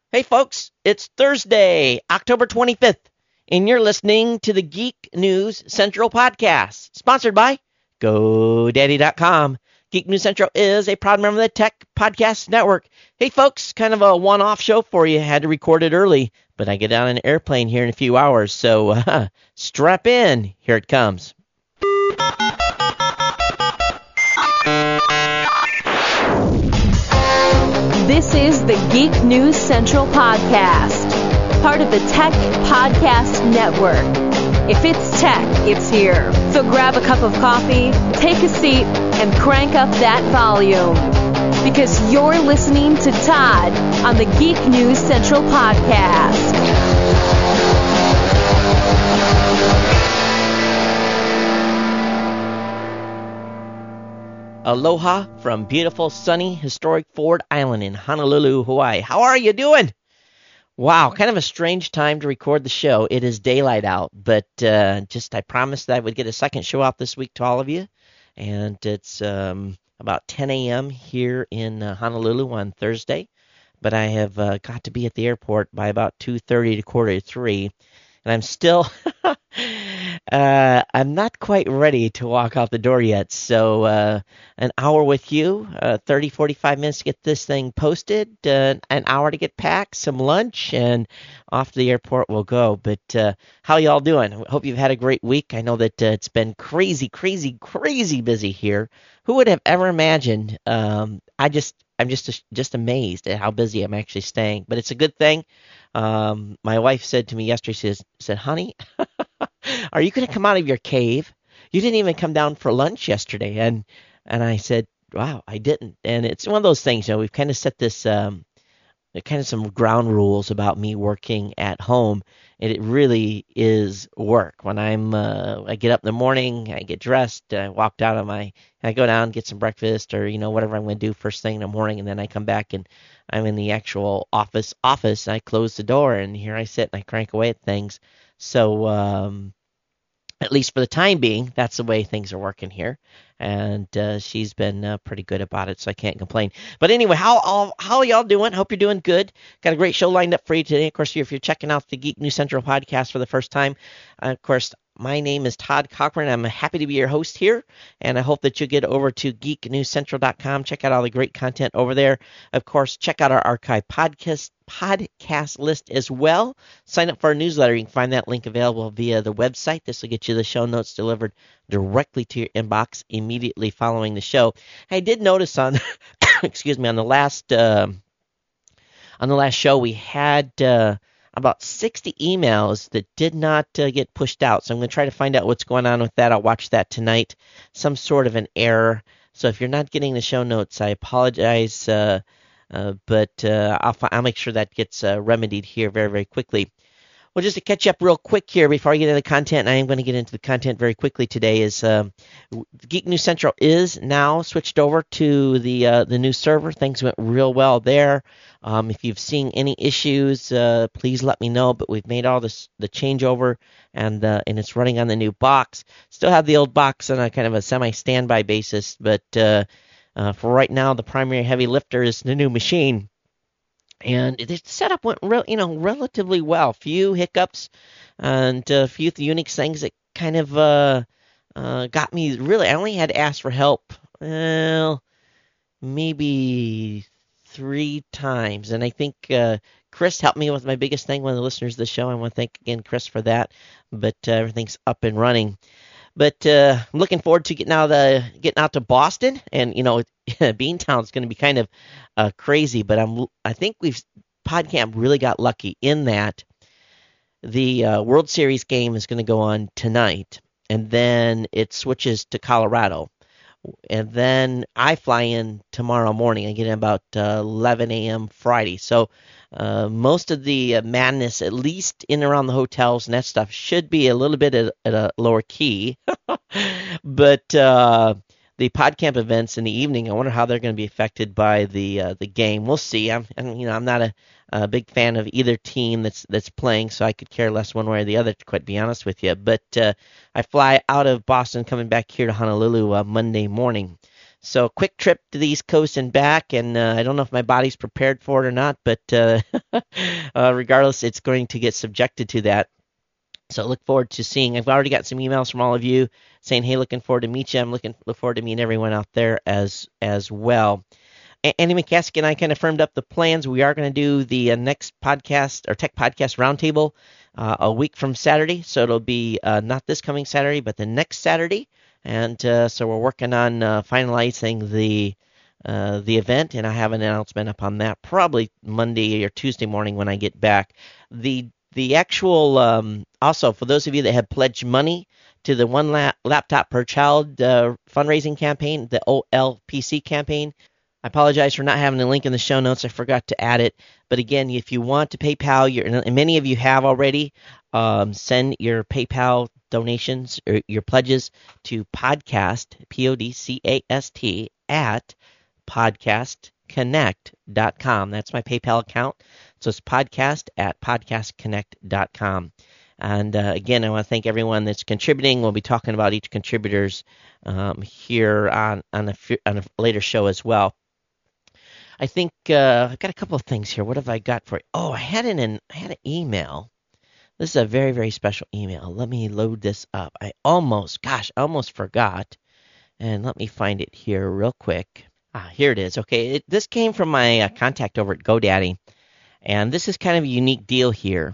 Hey folks, it's Thursday, October 25th, and you're listening to the Geek News Central podcast, sponsored by GoDaddy.com. Geek News Central is a proud member of the Tech Podcast Network. Hey folks, kind of a one-off show for you. Had to record it early, but I get on an airplane here in a few hours, so strap in. Here it comes. This is the Geek News Central podcast, part of the Tech Podcast Network. If it's tech, it's here. So grab a cup of coffee, take a seat, and crank up that volume. Because you're listening to Todd on the Geek News Central podcast. Aloha from beautiful, sunny, historic Ford Island in Honolulu, Hawaii. How are you doing? Wow, kind of a strange time to record the show. It is daylight out, but I promised that I would get a second show out this week to all of you. And it's about 10 a.m. here in Honolulu on Thursday. But I have got to be at the airport by about 2:30 to quarter to 3. And I'm still, I'm not quite ready to walk out the door yet. So an hour with you, 30, 45 minutes to get this thing posted, an hour to get packed, some lunch, and off to the airport we'll go. But how y'all doing? Hope you've had a great week. I know that it's been crazy busy here. Who would have ever imagined? I'm just amazed at how busy I'm actually staying. But it's a good thing. My wife said to me yesterday, she said, honey, are you going to come out of your cave? You didn't even come down for lunch yesterday. And I said, wow, I didn't. And it's one of those things, we've kind of set this, kind of some ground rules about me working at home. And it really is work. When I get up in the morning, I get dressed, I walk down I go down, get some breakfast or, whatever I'm going to do first thing in the morning. And then I come back and I'm in the actual office. And I close the door and here I sit and I crank away at things. So, at least for the time being, that's the way things are working here. And she's been pretty good about it, so I can't complain. But anyway, how y'all doing? Hope you're doing good. Got a great show lined up for you today. Of course, if you're checking out the Geek News Central podcast for the first time, of course, my name is Todd Cochran. I'm happy to be your host here, and I hope that you get over to geeknewscentral.com. Check out all the great content over there. Of course, check out our archive podcast list as well. Sign up for our newsletter. You can find that link available via the website. This will get you the show notes delivered directly to your inbox immediately following the show. I did notice on on the last show we had about 60 emails that did not get pushed out. So I'm going to try to find out what's going on with that. I'll watch that tonight. Some sort of an error. So if you're not getting the show notes, I apologize. But I'll make sure that gets remedied here very, very quickly. Well, just to catch up real quick here before I get into the content, and I am going to get into the content very quickly today, is Geek News Central is now switched over to the new server. Things went real well there. If you've seen any issues, please let me know. But we've made all the changeover, and it's running on the new box. Still have the old box on a kind of a semi-standby basis, but for right now, the primary heavy lifter is the new machine. And the setup went relatively well. Few hiccups and a few unique things that kind of got me really. I only had to ask for help, maybe 3 times. And I think Chris helped me with my biggest thing, one of the listeners of the show. I want to thank again Chris for that. But everything's up and running. But I'm looking forward to getting out to Boston, and Beantown's going to be kind of crazy. But I think PodCamp really got lucky in that the World Series game is going to go on tonight, and then it switches to Colorado, and then I fly in tomorrow morning. I get in about 11 a.m. Friday, so most of the madness, at least in and around the hotels and that stuff, should be a little bit at a lower key. But the PodCamp events in the evening, I wonder how they're going to be affected by the game. We'll see. I'm not a big fan of either team that's playing, so I could care less one way or the other, to quite be honest with you. But I fly out of Boston, coming back here to Honolulu Monday morning. So quick trip to the East Coast and back, and I don't know if my body's prepared for it or not, but regardless, it's going to get subjected to that. So look forward to seeing. I've already got some emails from all of you saying, "Hey, looking forward to meet you." I'm look forward to meeting everyone out there as well. Andy McCaskill and I kind of firmed up the plans. We are going to do the next podcast or Tech Podcast Roundtable a week from Saturday. So it'll be not this coming Saturday, but the next Saturday. And so we're working on finalizing the event, and I have an announcement up on that probably Monday or Tuesday morning when I get back. The actual also for those of you that have pledged money to the one laptop per child fundraising campaign, the OLPC campaign. I apologize for not having a link in the show notes. I forgot to add it. But again, if you want to PayPal, and many of you have already, send your PayPal donations or your pledges to podcast, PODCAST, at podcastconnect.com. That's my PayPal account. So it's podcast at podcastconnect.com. And again, I want to thank everyone that's contributing. We'll be talking about each contributor's here on a later show as well. I think I've got a couple of things here. What have I got for you? Oh, I had an email. This is a very, very special email. Let me load this up. I almost forgot. And let me find it here real quick. Here it is. Okay, this came from my contact over at GoDaddy. And this is kind of a unique deal here.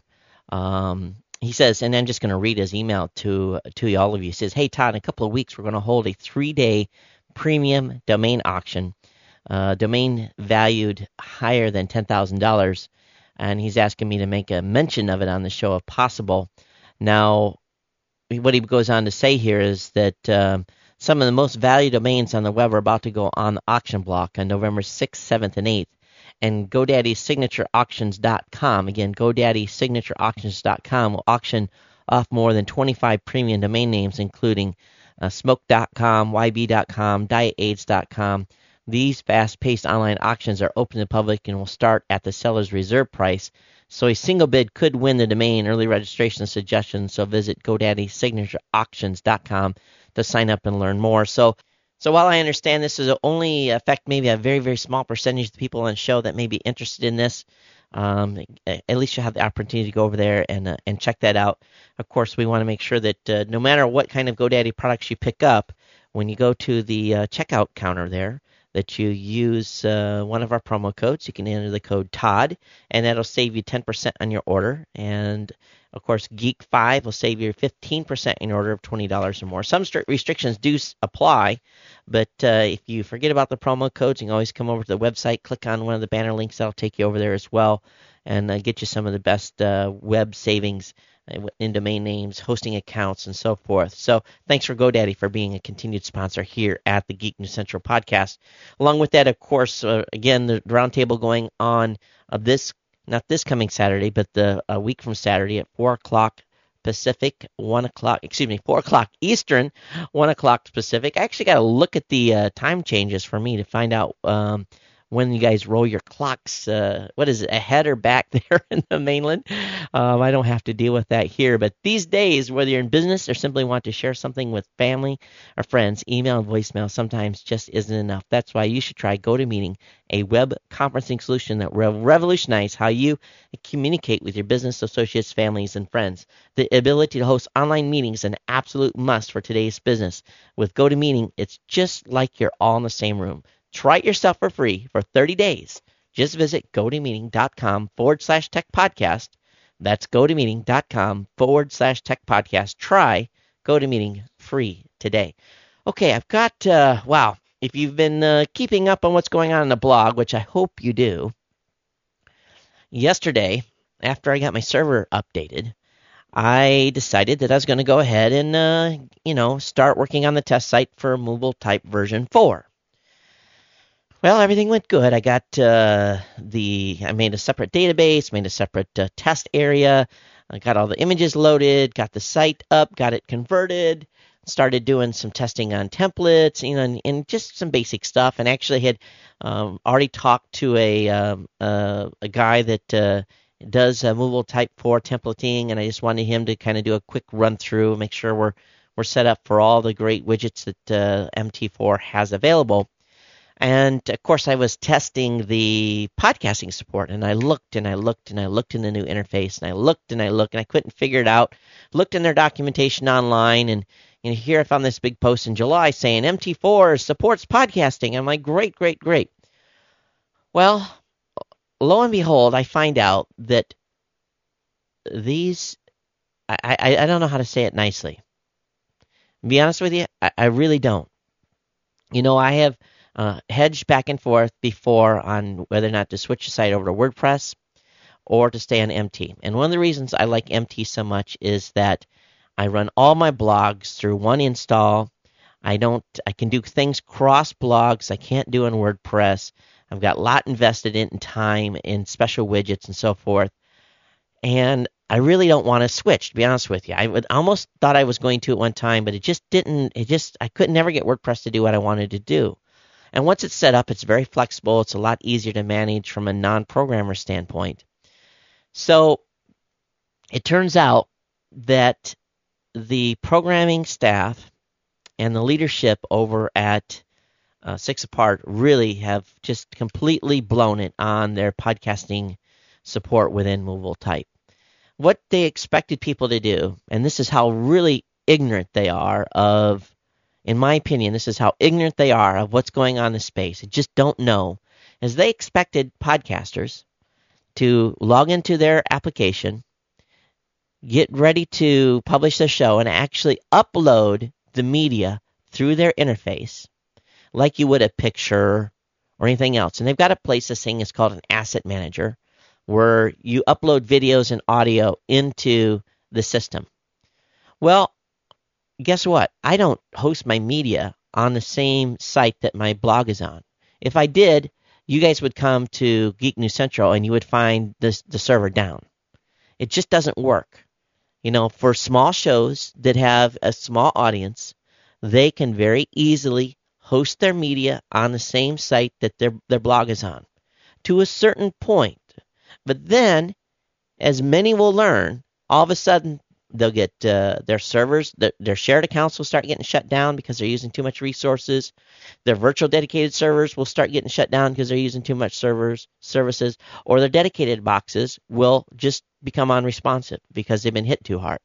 He says, and I'm just going to read his email to all of you. He says, "Hey, Todd, in a couple of weeks, we're going to hold a 3-day premium domain auction. Domain valued higher than $10,000, and he's asking me to make a mention of it on the show if possible." Now, what he goes on to say here is that some of the most valued domains on the web are about to go on the auction block on November 6th, 7th, and 8th. And GoDaddy SignatureAuctions.com, again, GoDaddy SignatureAuctions.com will auction off more than 25 premium domain names, including Smoke.com, YB.com, DietAids.com. These fast-paced online auctions are open to the public and will start at the seller's reserve price. So a single bid could win the domain. Early registration suggestions. So visit GoDaddy SignatureAuctions.com to sign up and learn more. So while I understand this is only affect maybe a very, very small percentage of the people on the show that may be interested in this, at least you'll have the opportunity to go over there and check that out. Of course, we want to make sure that no matter what kind of GoDaddy products you pick up, when you go to the checkout counter there, that you use one of our promo codes. You can enter the code TODD, and that'll save you 10% on your order. And, of course, Geek5 will save you 15% in order of $20 or more. Some strict restrictions do apply, but if you forget about the promo codes, you can always come over to the website, click on one of the banner links. That'll take you over there as well and get you some of the best web savings in domain names, hosting accounts, and so forth. So thanks for GoDaddy for being a continued sponsor here at the Geek News Central podcast. Along with that, of course, again, the roundtable going on not this coming Saturday, but a week from Saturday at 4 o'clock Pacific, 4 o'clock Eastern, 1 o'clock Pacific. I actually got to look at the time changes for me to find out when you guys roll your clocks, what is it, ahead or back there in the mainland? I don't have to deal with that here. But these days, whether you're in business or simply want to share something with family or friends, email and voicemail sometimes just isn't enough. That's why you should try GoToMeeting, a web conferencing solution that will revolutionize how you communicate with your business associates, families, and friends. The ability to host online meetings is an absolute must for today's business. With GoToMeeting, it's just like you're all in the same room. Try it yourself for free for 30 days. Just visit GoToMeeting.com/tech podcast. That's GoToMeeting.com/tech podcast. Try GoToMeeting free today. Okay, I've got, if you've been keeping up on what's going on in the blog, which I hope you do, yesterday, after I got my server updated, I decided that I was going to go ahead and, start working on the test site for Mobile Type version 4. Well, everything went good. I got I made a separate database, made a separate test area. I got all the images loaded, got the site up, got it converted, started doing some testing on templates, and just some basic stuff. And actually had already talked to a guy that does Mobile Type 4 templating, and I just wanted him to kind of do a quick run through, make sure we're set up for all the great widgets that MT4 has available. And of course, I was testing the podcasting support, and I looked and I looked and I looked in the new interface, and I looked and I looked, and I couldn't figure it out. Looked in their documentation online, and here I found this big post in July saying MT4 supports podcasting. I'm like, great, great, great. Well, lo and behold, I find out that these, I don't know how to say it nicely. To be honest with you, I really don't. I have hedged back and forth before on whether or not to switch the site over to WordPress or to stay on MT. And one of the reasons I like MT so much is that I run all my blogs through one install. I can do things cross blogs I can't do on WordPress. I've got a lot invested in time in special widgets and so forth. And I really don't want to switch, to be honest with you. I almost thought I was going to at one time, but I could never get WordPress to do what I wanted to do. And once it's set up, it's very flexible. It's a lot easier to manage from a non-programmer standpoint. So it turns out that the programming staff and the leadership over at 6apart really have just completely blown it on their podcasting support within Movable Type. What they expected people to do, and this is how really ignorant they are of, in my opinion, this is how ignorant they are of what's going on in the space. They just don't know, is they expected podcasters to log into their application, get ready to publish their show, and actually upload the media through their interface like you would a picture or anything else. And they've got a place, this thing is called an asset manager, where you upload videos and audio into the system. Well, guess what? I don't host my media on the same site that my blog is on. If I did, you guys would come to Geek News Central and you would find the server down. It just doesn't work. For small shows that have a small audience, they can very easily host their media on the same site that their blog is on to a certain point. But then, as many will learn, all of a sudden they'll get their servers, their shared accounts will start getting shut down because they're using too much resources. Their virtual dedicated servers will start getting shut down because they're using too much services, or their dedicated boxes will just become unresponsive because they've been hit too hard.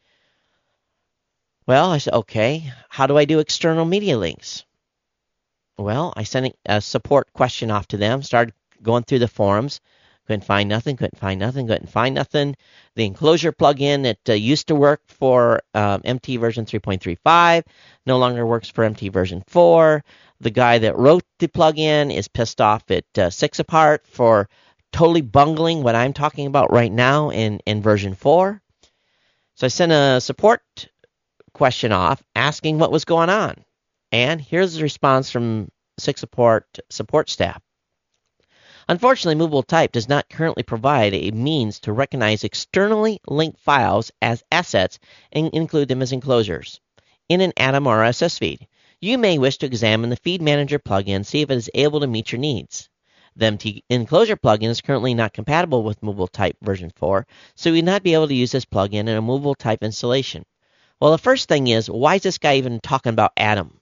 Well, I said, okay, how do I do external media links? Well, I sent a support question off to them, started going through the forums. Couldn't find nothing. The enclosure plugin that used to work for MT version 3.35 no longer works for MT version 4. The guy that wrote the plugin is pissed off at 6apart for totally bungling what I'm talking about right now in version 4. So I sent a support question off asking what was going on. And here's the response from 6apart support staff. Unfortunately, Movable Type does not currently provide a means to recognize externally linked files as assets and include them as enclosures in an Atom or RSS feed. You may wish to examine the Feed Manager plugin, see if it is able to meet your needs. The MT Enclosure plugin is currently not compatible with Movable Type version 4, so you would not be able to use this plugin in a Movable Type installation. Well, the first thing is, why is this guy even talking about Atom?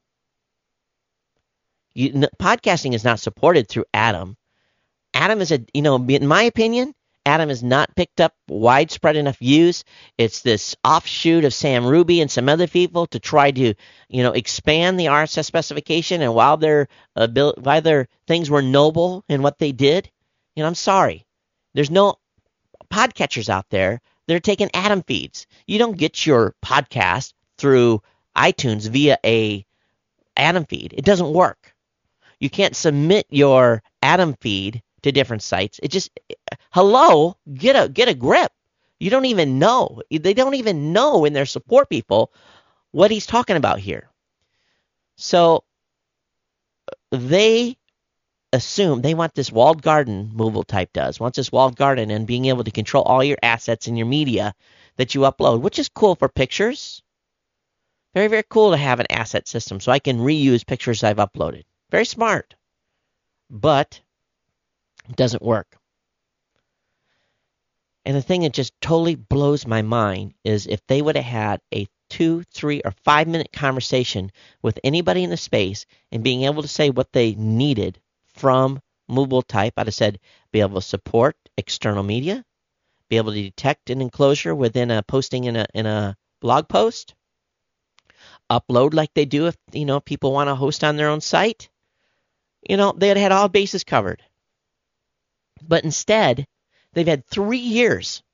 Podcasting is not supported through Atom. Atom is in my opinion, Atom has not picked up widespread enough use. It's this offshoot of Sam Ruby and some other people to try to, expand the RSS specification. And while their things were noble in what they did, I'm sorry, there's no podcatchers out there that are taking Atom feeds. You don't get your podcast through iTunes via a Atom feed. It doesn't work. You can't submit your Atom feed to different sites. It just, hello, get a grip. You don't even know. They don't even know in their support people what he's talking about here. So they assume they want this walled garden, Movable Type does, wants this walled garden and being able to control all your assets and your media that you upload, which is cool for pictures. Very, very cool to have an asset system so I can reuse pictures I've uploaded. Very smart. But it doesn't work. And the thing that just totally blows my mind is if they would have had a 2, 3, or 5-minute conversation with anybody in the space and being able to say what they needed from movable type. I'd have said be able to support external media, be able to detect an enclosure within a posting in a blog post, upload like they do if people want to host on their own site. They had all bases covered. But instead, they've had 3 years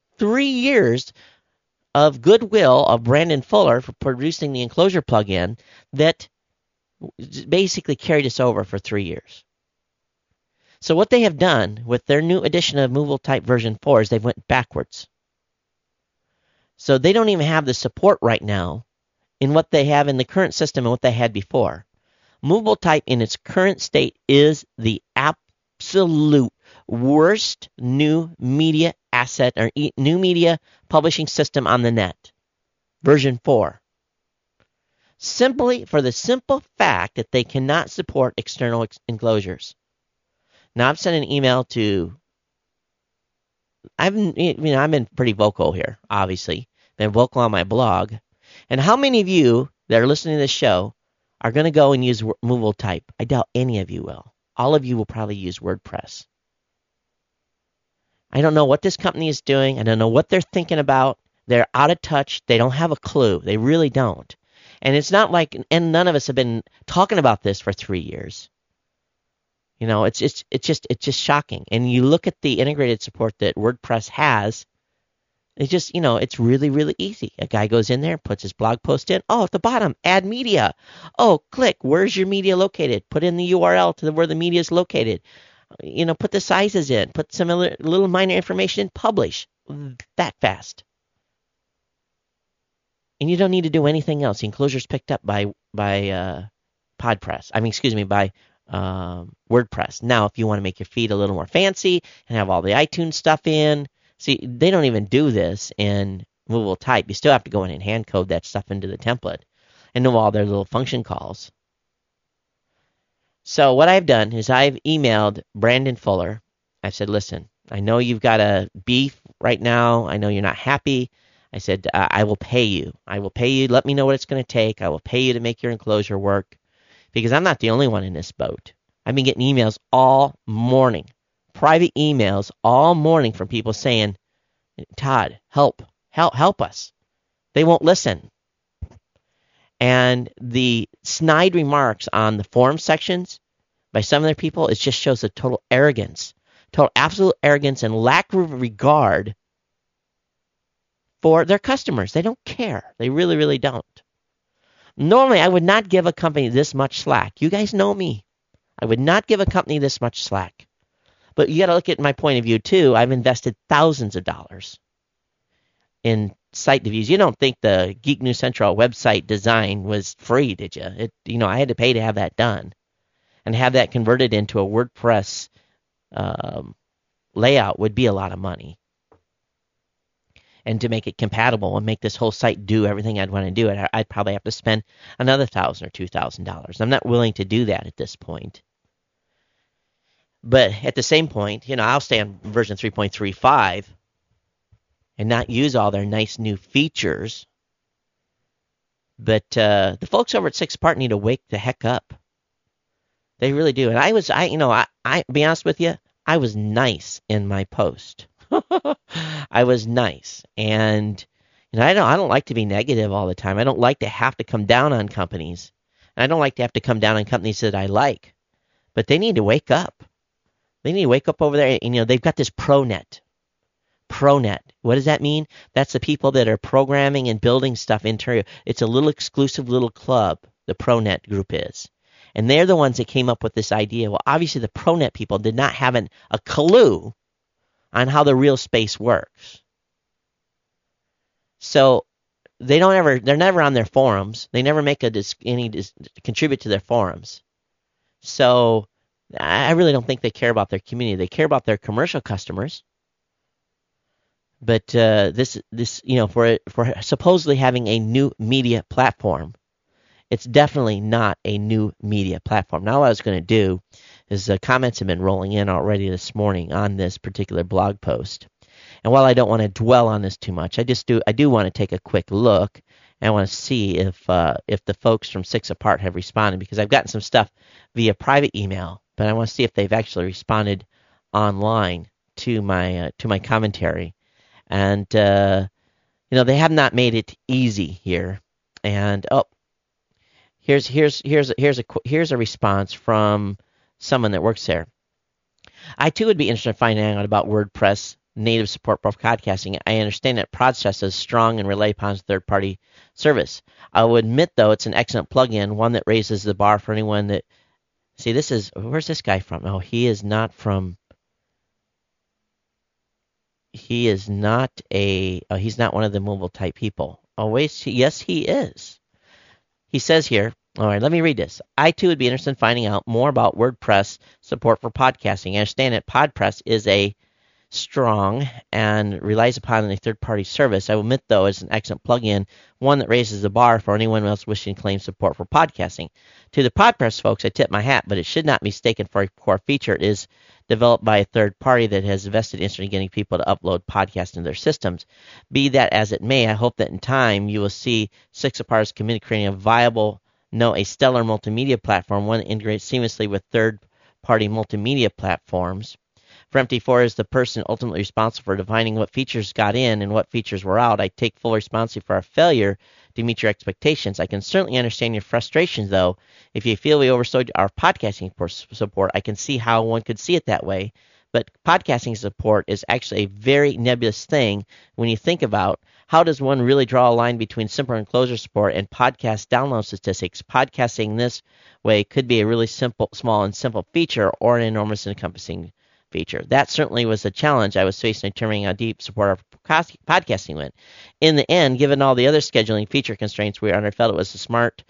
of goodwill of Brandon Fuller for producing the enclosure plugin that basically carried us over for 3 years. So what they have done with their new edition of Movable Type version 4 is they've went backwards. So they don't even have the support right now in what they have in the current system and what they had before. Movable Type in its current state is the absolute worst new media asset or new media publishing system on the net. Version 4. Simply for the simple fact that they cannot support external enclosures. Now I've sent an email to. I've been pretty vocal here. Obviously, been vocal on my blog. And how many of you that are listening to this show are going to go and use Movable Type? I doubt any of you will. All of you will probably use WordPress. I don't know what this company is doing. I don't know what they're thinking about. They're out of touch. They don't have a clue. They really don't. And it's not like, and none of us have been talking about this for 3 years. It's just shocking. And you look at the integrated support that WordPress has. It's just, it's really, really easy. A guy goes in there, puts his blog post in. Oh, at the bottom, add media. Oh, click. Where's your media located? Put in the URL to where the media is located. Put the sizes in. Put some little minor information in. Publish. That fast. And you don't need to do anything else. The enclosure's picked up by WordPress. Now, if you want to make your feed a little more fancy and have all the iTunes stuff in, see, they don't even do this in Movable Type. You still have to go in and hand code that stuff into the template and know all their little function calls. So what I've done is I've emailed Brandon Fuller. I said, listen, I know you've got a beef right now. I know you're not happy. I said, I will pay you. I will pay you. Let me know what it's going to take. I will pay you to make your enclosure work. Because I'm not the only one in this boat. I've been getting emails all morning, private emails all morning from people saying, Todd, help us. They won't listen. And the snide remarks on the forum sections by some of their people, it just shows a total absolute arrogance and lack of regard for their customers. They don't care. They really, really don't. Normally, I would not give a company this much slack. You guys know me. I would not give a company this much slack. But you got to look at my point of view, too. I've invested thousands of dollars in site reviews. You don't think the Geek News Central website design was free, did you? I had to pay to have that done and have that converted into a WordPress layout would be a lot of money. And to make it compatible and make this whole site do everything I'd want to do, I'd probably have to spend another $1,000 or $2,000. I'm not willing to do that at this point. But at the same point, I'll stay on version 3.35 and not use all their nice new features. But the folks over at 6Apart need to wake the heck up. They really do. And I be honest with you, I was nice in my post. I was nice, and I don't like to be negative all the time. I don't like to have to come down on companies, and I don't like to have to come down on companies that I like. But they need to wake up. They need to wake up over there. And, they've got this ProNet. ProNet. What does that mean? That's the people that are programming and building stuff internally. It's a little exclusive little club. The ProNet group is. And they're the ones that came up with this idea. Well, obviously the ProNet people did not have a clue on how the real space works. So they're never on their forums. They never make contribute to their forums. So I really don't think they care about their community. They care about their commercial customers. But this for supposedly having a new media platform, it's definitely not a new media platform. Now what I was going to do is comments have been rolling in already this morning on this particular blog post. And while I don't want to dwell on this too much, I do want to take a quick look And I want to see if the folks from Six Apart have responded, because I've gotten some stuff via private email, but I want to see if they've actually responded online to my commentary. And they have not made it easy here. And here's a response from someone that works there. I too would be interested in finding out about WordPress native support for podcasting. I understand that Podstress is strong and rely upon third-party service. I will admit, though, it's an excellent plugin, one that raises the bar for anyone that. See, where's this guy from? Oh, he's not one of the mobile type people. Oh, wait, yes, he is. He says here, all right, let me read this. I, too, would be interested in finding out more about WordPress support for podcasting. I understand that PodPress is a strong and relies upon a third-party service. I will admit, though, it's an excellent plugin, one that raises the bar for anyone else wishing to claim support for podcasting. To the PodPress folks, I tip my hat, but it should not be mistaken for a core feature. It is developed by a third party that has a vested interest in getting people to upload podcasts into their systems. Be that as it may, I hope that in time you will see Six Apart's committed to creating a stellar multimedia platform, one that integrates seamlessly with third-party multimedia platforms. For MT4 is the person ultimately responsible for defining what features got in and what features were out. I take full responsibility for our failure to meet your expectations. I can certainly understand your frustrations, though. If you feel we oversold our podcasting support, I can see how one could see it that way. But podcasting support is actually a very nebulous thing when you think about how does one really draw a line between simple enclosure support and podcast download statistics. Podcasting this way could be a really small and simple feature, or an enormous encompassing feature. That certainly was a challenge I was facing in determining how deep support our podcasting went. In the end, given all the other scheduling feature constraints we were under, felt it was smart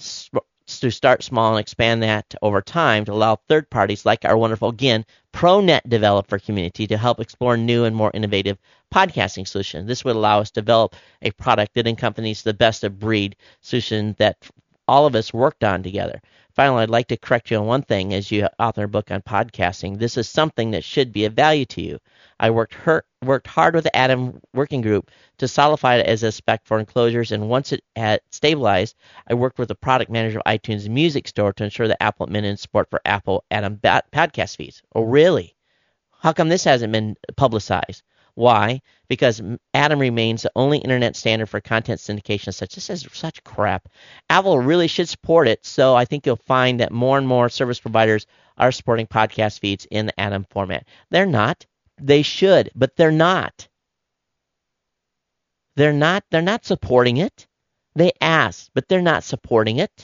to start small and expand that over time to allow third parties like our wonderful, again, ProNet developer community to help explore new and more innovative podcasting solutions. This would allow us to develop a product that encompasses the best of breed solution that all of us worked on together. Finally, I'd like to correct you on one thing as you author a book on podcasting. This is something that should be of value to you. I worked hard with the Atom working group to solidify it as a spec for enclosures, and once it had stabilized, I worked with the product manager of iTunes Music Store to ensure that Apple implemented support for Apple Atom podcast feeds. Oh, really? How come this hasn't been publicized? Why? Because Atom remains the only internet standard for content syndication. This is such crap. Apple really should support it, so I think you'll find that more and more service providers are supporting podcast feeds in the Atom format. They're not. They should, but they're not. They're not supporting it. They ask, but they're not supporting it.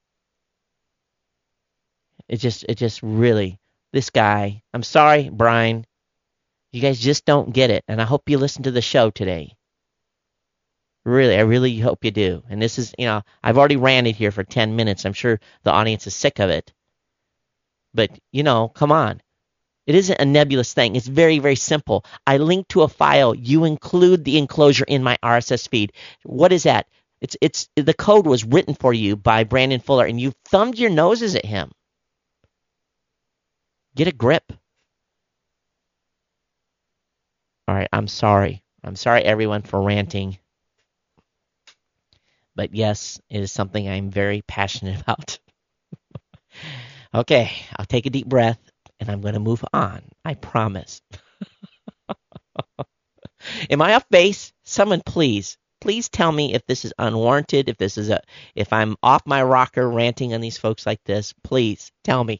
It just really, this guy, I'm sorry, Brian. You guys just don't get it, and I hope you listen to the show today. Really, I really hope you do. And this is, I've already ranted here for 10 minutes. I'm sure the audience is sick of it. But, come on. It isn't a nebulous thing. It's very, very simple. I link to a file. You include the enclosure in my RSS feed. What is that? It's the code was written for you by Brandon Fuller, and you thumbed your noses at him. Get a grip. All right, I'm sorry. I'm sorry, everyone, for ranting. But yes, it is something I'm very passionate about. Okay, I'll take a deep breath, and I'm going to move on. I promise. Am I off base? Someone please tell me if this is unwarranted, if I'm off my rocker ranting on these folks like this. Please tell me.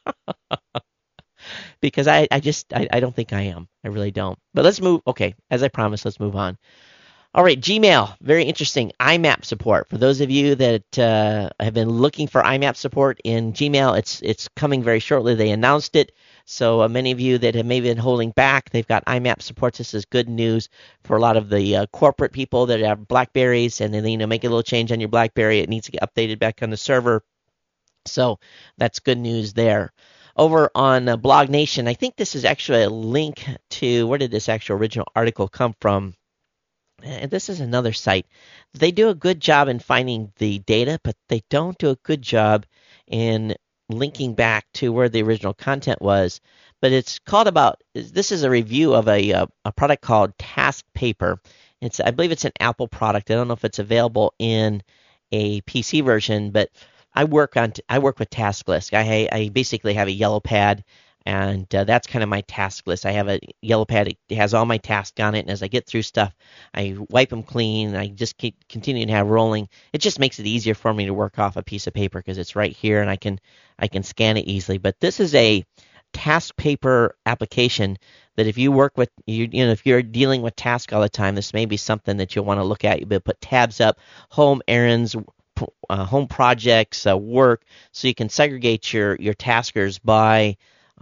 Because I don't think I am. I really don't. But let's move. Okay, as I promised, let's move on. All right, Gmail, very interesting. IMAP support. For those of you that have been looking for IMAP support in Gmail, it's coming very shortly. They announced it. So many of you that have maybe been holding back, they've got IMAP support. This is good news for a lot of the corporate people that have BlackBerries, and then make a little change on your BlackBerry. It needs to get updated back on the server. So that's good news there. Over on Blog Nation, I think this is actually a link to, where did this actual original article come from? And this is another site. They do a good job in finding the data, but they don't do a good job in linking back to where the original content was. But it's called this is a review of a product called Task Paper. I believe it's an Apple product. I don't know if it's available in a PC version, but I work with task list. I basically have a yellow pad, and that's kind of my task list. I have a yellow pad. It has all my tasks on it, and as I get through stuff, I wipe them clean. And I just keep continuing to have rolling. It just makes it easier for me to work off a piece of paper because it's right here, and I can scan it easily. But this is a task paper application that if you work with if you're dealing with tasks all the time, this may be something that you'll want to look at. You put tabs up, home, errands, home projects, work, so you can segregate your taskers by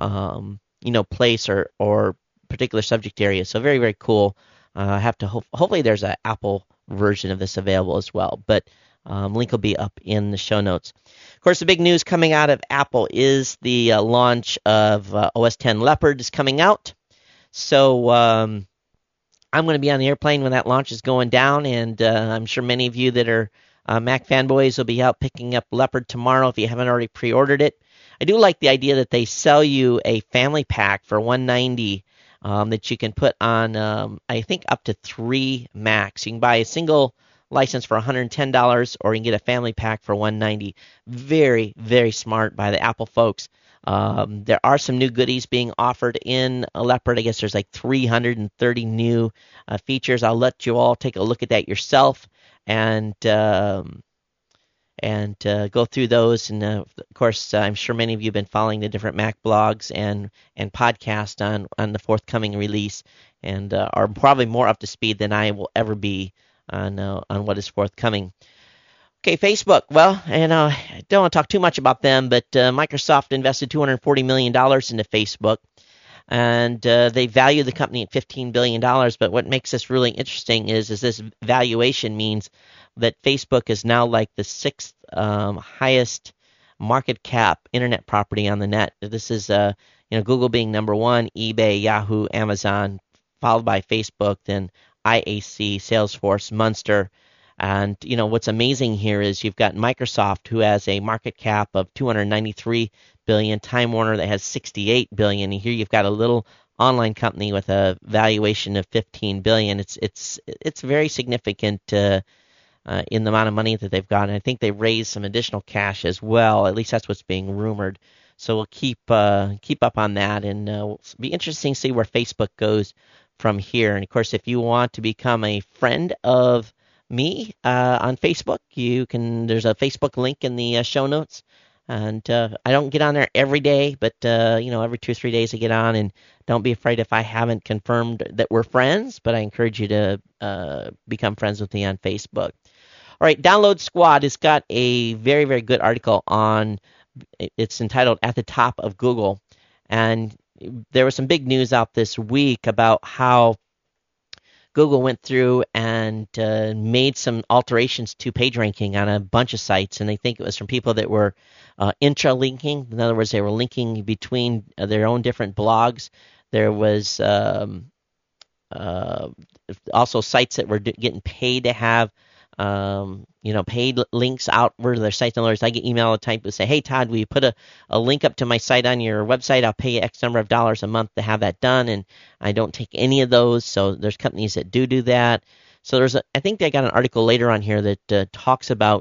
place or particular subject area. So very, very cool. I have to hopefully there's an Apple version of this available as well, but link will be up in the show notes. Of course, the big news coming out of Apple is the launch of OS X Leopard is coming out. So I'm going to be on the airplane when that launch is going down, and I'm sure many of you that are Mac fanboys will be out picking up Leopard tomorrow if you haven't already pre-ordered it. I do like the idea that they sell you a family pack for $190 that you can put on, I think, up to 3 Macs. You can buy a single license for $110, or you can get a family pack for $190. Very, very smart by the Apple folks. There are some new goodies being offered in Leopard. I guess there's like 330 new features. I'll let you all take a look at that yourself and go through those. And of course, I'm sure many of you have been following the different Mac blogs and podcasts on the forthcoming release, and are probably more up to speed than I will ever be on what is forthcoming. Okay, Facebook. Well, and I don't want to talk too much about them, but Microsoft invested $240 million into Facebook, and they value the company at $15 billion. But what makes this really interesting is this valuation means that Facebook is now like the 6th highest market cap internet property on the net. This is Google being number 1, eBay, Yahoo, Amazon, followed by Facebook, then IAC, Salesforce, Monster. And what's amazing here is you've got Microsoft, who has a market cap of $293 billion, Time Warner that has $68 billion, and here you've got a little online company with a valuation of $15 billion. It's very significant in the amount of money that they've got, and I think they've raised some additional cash as well. At least that's what's being rumored. So we'll keep up on that, and it'll be interesting to see where Facebook goes from here. And of course, if you want to become a friend of me on Facebook, there's a Facebook link in the show notes. And I don't get on there every day, but every 2 or 3 days I get on, and don't be afraid if I haven't confirmed that we're friends, but I encourage you to become friends with me on Facebook. All right, Download Squad has got a very, very good article on, it's entitled At the Top of Google, and there was some big news out this week about how Google went through and made some alterations to page ranking on a bunch of sites, and they think it was from people that were intralinking. In other words, they were linking between their own different blogs. There was also sites that were getting paid to have paid links out where their sites. In other words, I get email all the time to say, hey, Todd, will you put a link up to my site on your website? I'll pay you X number of dollars a month to have that done, and I don't take any of those. So there's companies that do that. So I think they got an article later on here that talks about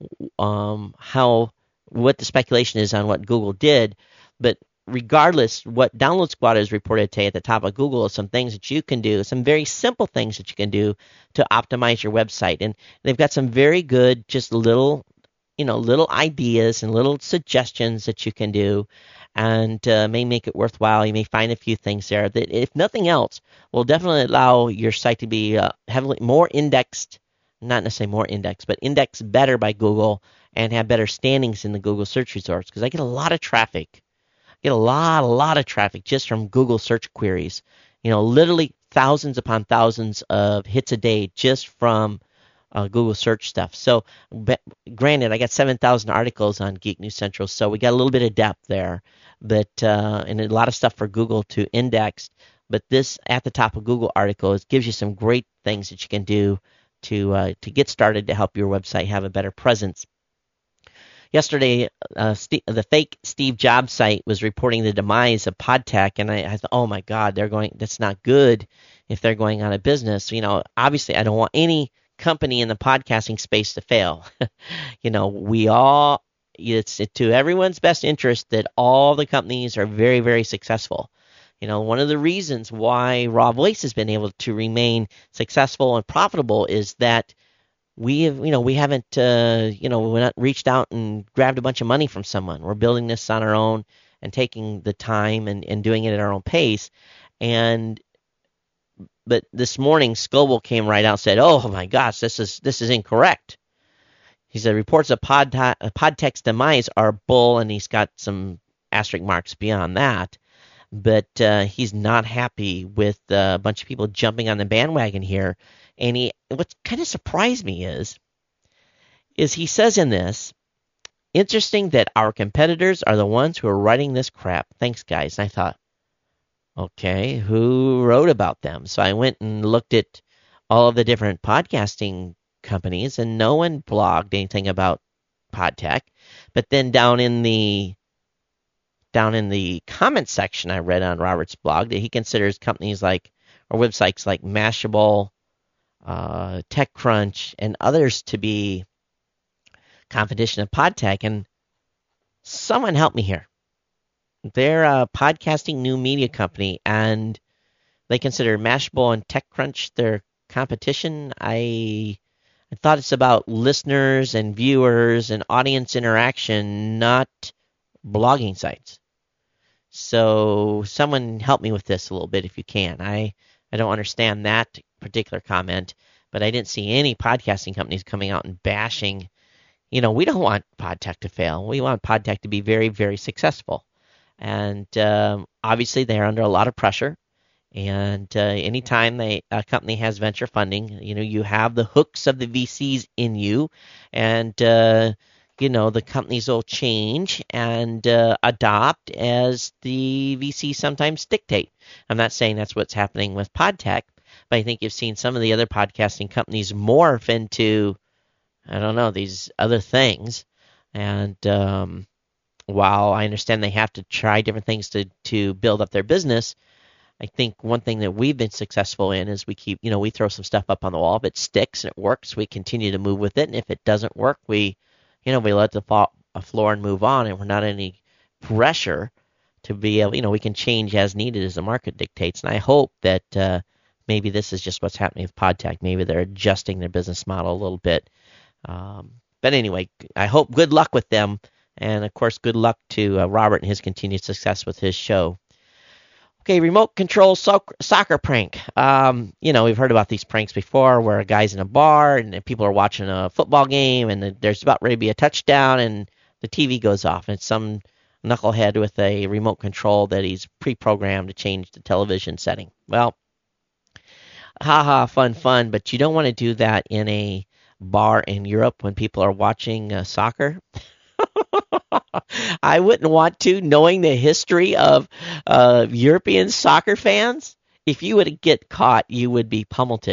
what the speculation is on what Google did. But regardless, what Download Squad has reported today at the top of Google is some things that you can do, some very simple things that you can do to optimize your website. And they've got some very good, just little ideas and little suggestions that you can do, and may make it worthwhile. You may find a few things there that, if nothing else, will definitely allow your site to be heavily more indexed, not necessarily more indexed, but indexed better by Google and have better standings in the Google search results. Because I get a lot of traffic. Get a lot of traffic just from Google search queries. Literally thousands upon thousands of hits a day just from Google search stuff. So, granted, I got 7,000 articles on Geek News Central, so we got a little bit of depth there, but and a lot of stuff for Google to index. But this At the Top of Google article gives you some great things that you can do to get started to help your website have a better presence. yesterday, the fake Steve Jobs site was reporting the demise of PodTech, and I thought, oh my God, that's not good if they're going out of business. Obviously, I don't want any company in the podcasting space to fail. It's to everyone's best interest that all the companies are very, very successful. One of the reasons why Raw Voice has been able to remain successful and profitable is that we haven't we're not reached out and grabbed a bunch of money from someone. We're building this on our own and taking the time and doing it at our own pace. But this morning, Scoble came right out and said, "Oh my gosh, this is incorrect." He said reports of PodTech's demise are bull, and he's got some asterisk marks beyond that. But he's not happy with a bunch of people jumping on the bandwagon here. And what kind of surprised me is he says in this, interesting that our competitors are the ones who are writing this crap. Thanks, guys. And I thought, okay, who wrote about them? So I went and looked at all of the different podcasting companies, and no one blogged anything about PodTech. But then down in the comment section, I read on Robert's blog that he considers companies or websites like Mashable, TechCrunch, and others to be competition of PodTech. And someone help me here. They're a podcasting new media company, and they consider Mashable and TechCrunch their competition. I thought it's about listeners and viewers and audience interaction, not blogging sites. So someone help me with this a little bit if you can. I don't understand that particular comment, but I didn't see any podcasting companies coming out and bashing. We don't want PodTech to fail. We want PodTech to be very, very successful. And obviously they're under a lot of pressure. And anytime a company has venture funding, you have the hooks of the VCs in you, and the companies will change and adopt as the VCs sometimes dictate. I'm not saying that's what's happening with PodTech, but I think you've seen some of the other podcasting companies morph into, I don't know, these other things. And while I understand they have to try different things to build up their business, I think one thing that we've been successful in is we throw some stuff up on the wall. If it sticks and it works, we continue to move with it. And if it doesn't work, we let the floor and move on, and we're not any pressure to be able, we can change as needed as the market dictates. And I hope that maybe this is just what's happening with PodTech. Maybe they're adjusting their business model a little bit. But anyway, I hope good luck with them. And, of course, good luck to Robert and his continued success with his show. Okay, remote control soccer prank. We've heard about these pranks before where a guy's in a bar and people are watching a football game and there's about ready to be a touchdown and the TV goes off. And it's some knucklehead with a remote control that he's pre-programmed to change the television setting. Well, fun, but you don't want to do that in a bar in Europe when people are watching soccer. I wouldn't want to, knowing the history of European soccer fans. If you would get caught, you would be pummeled.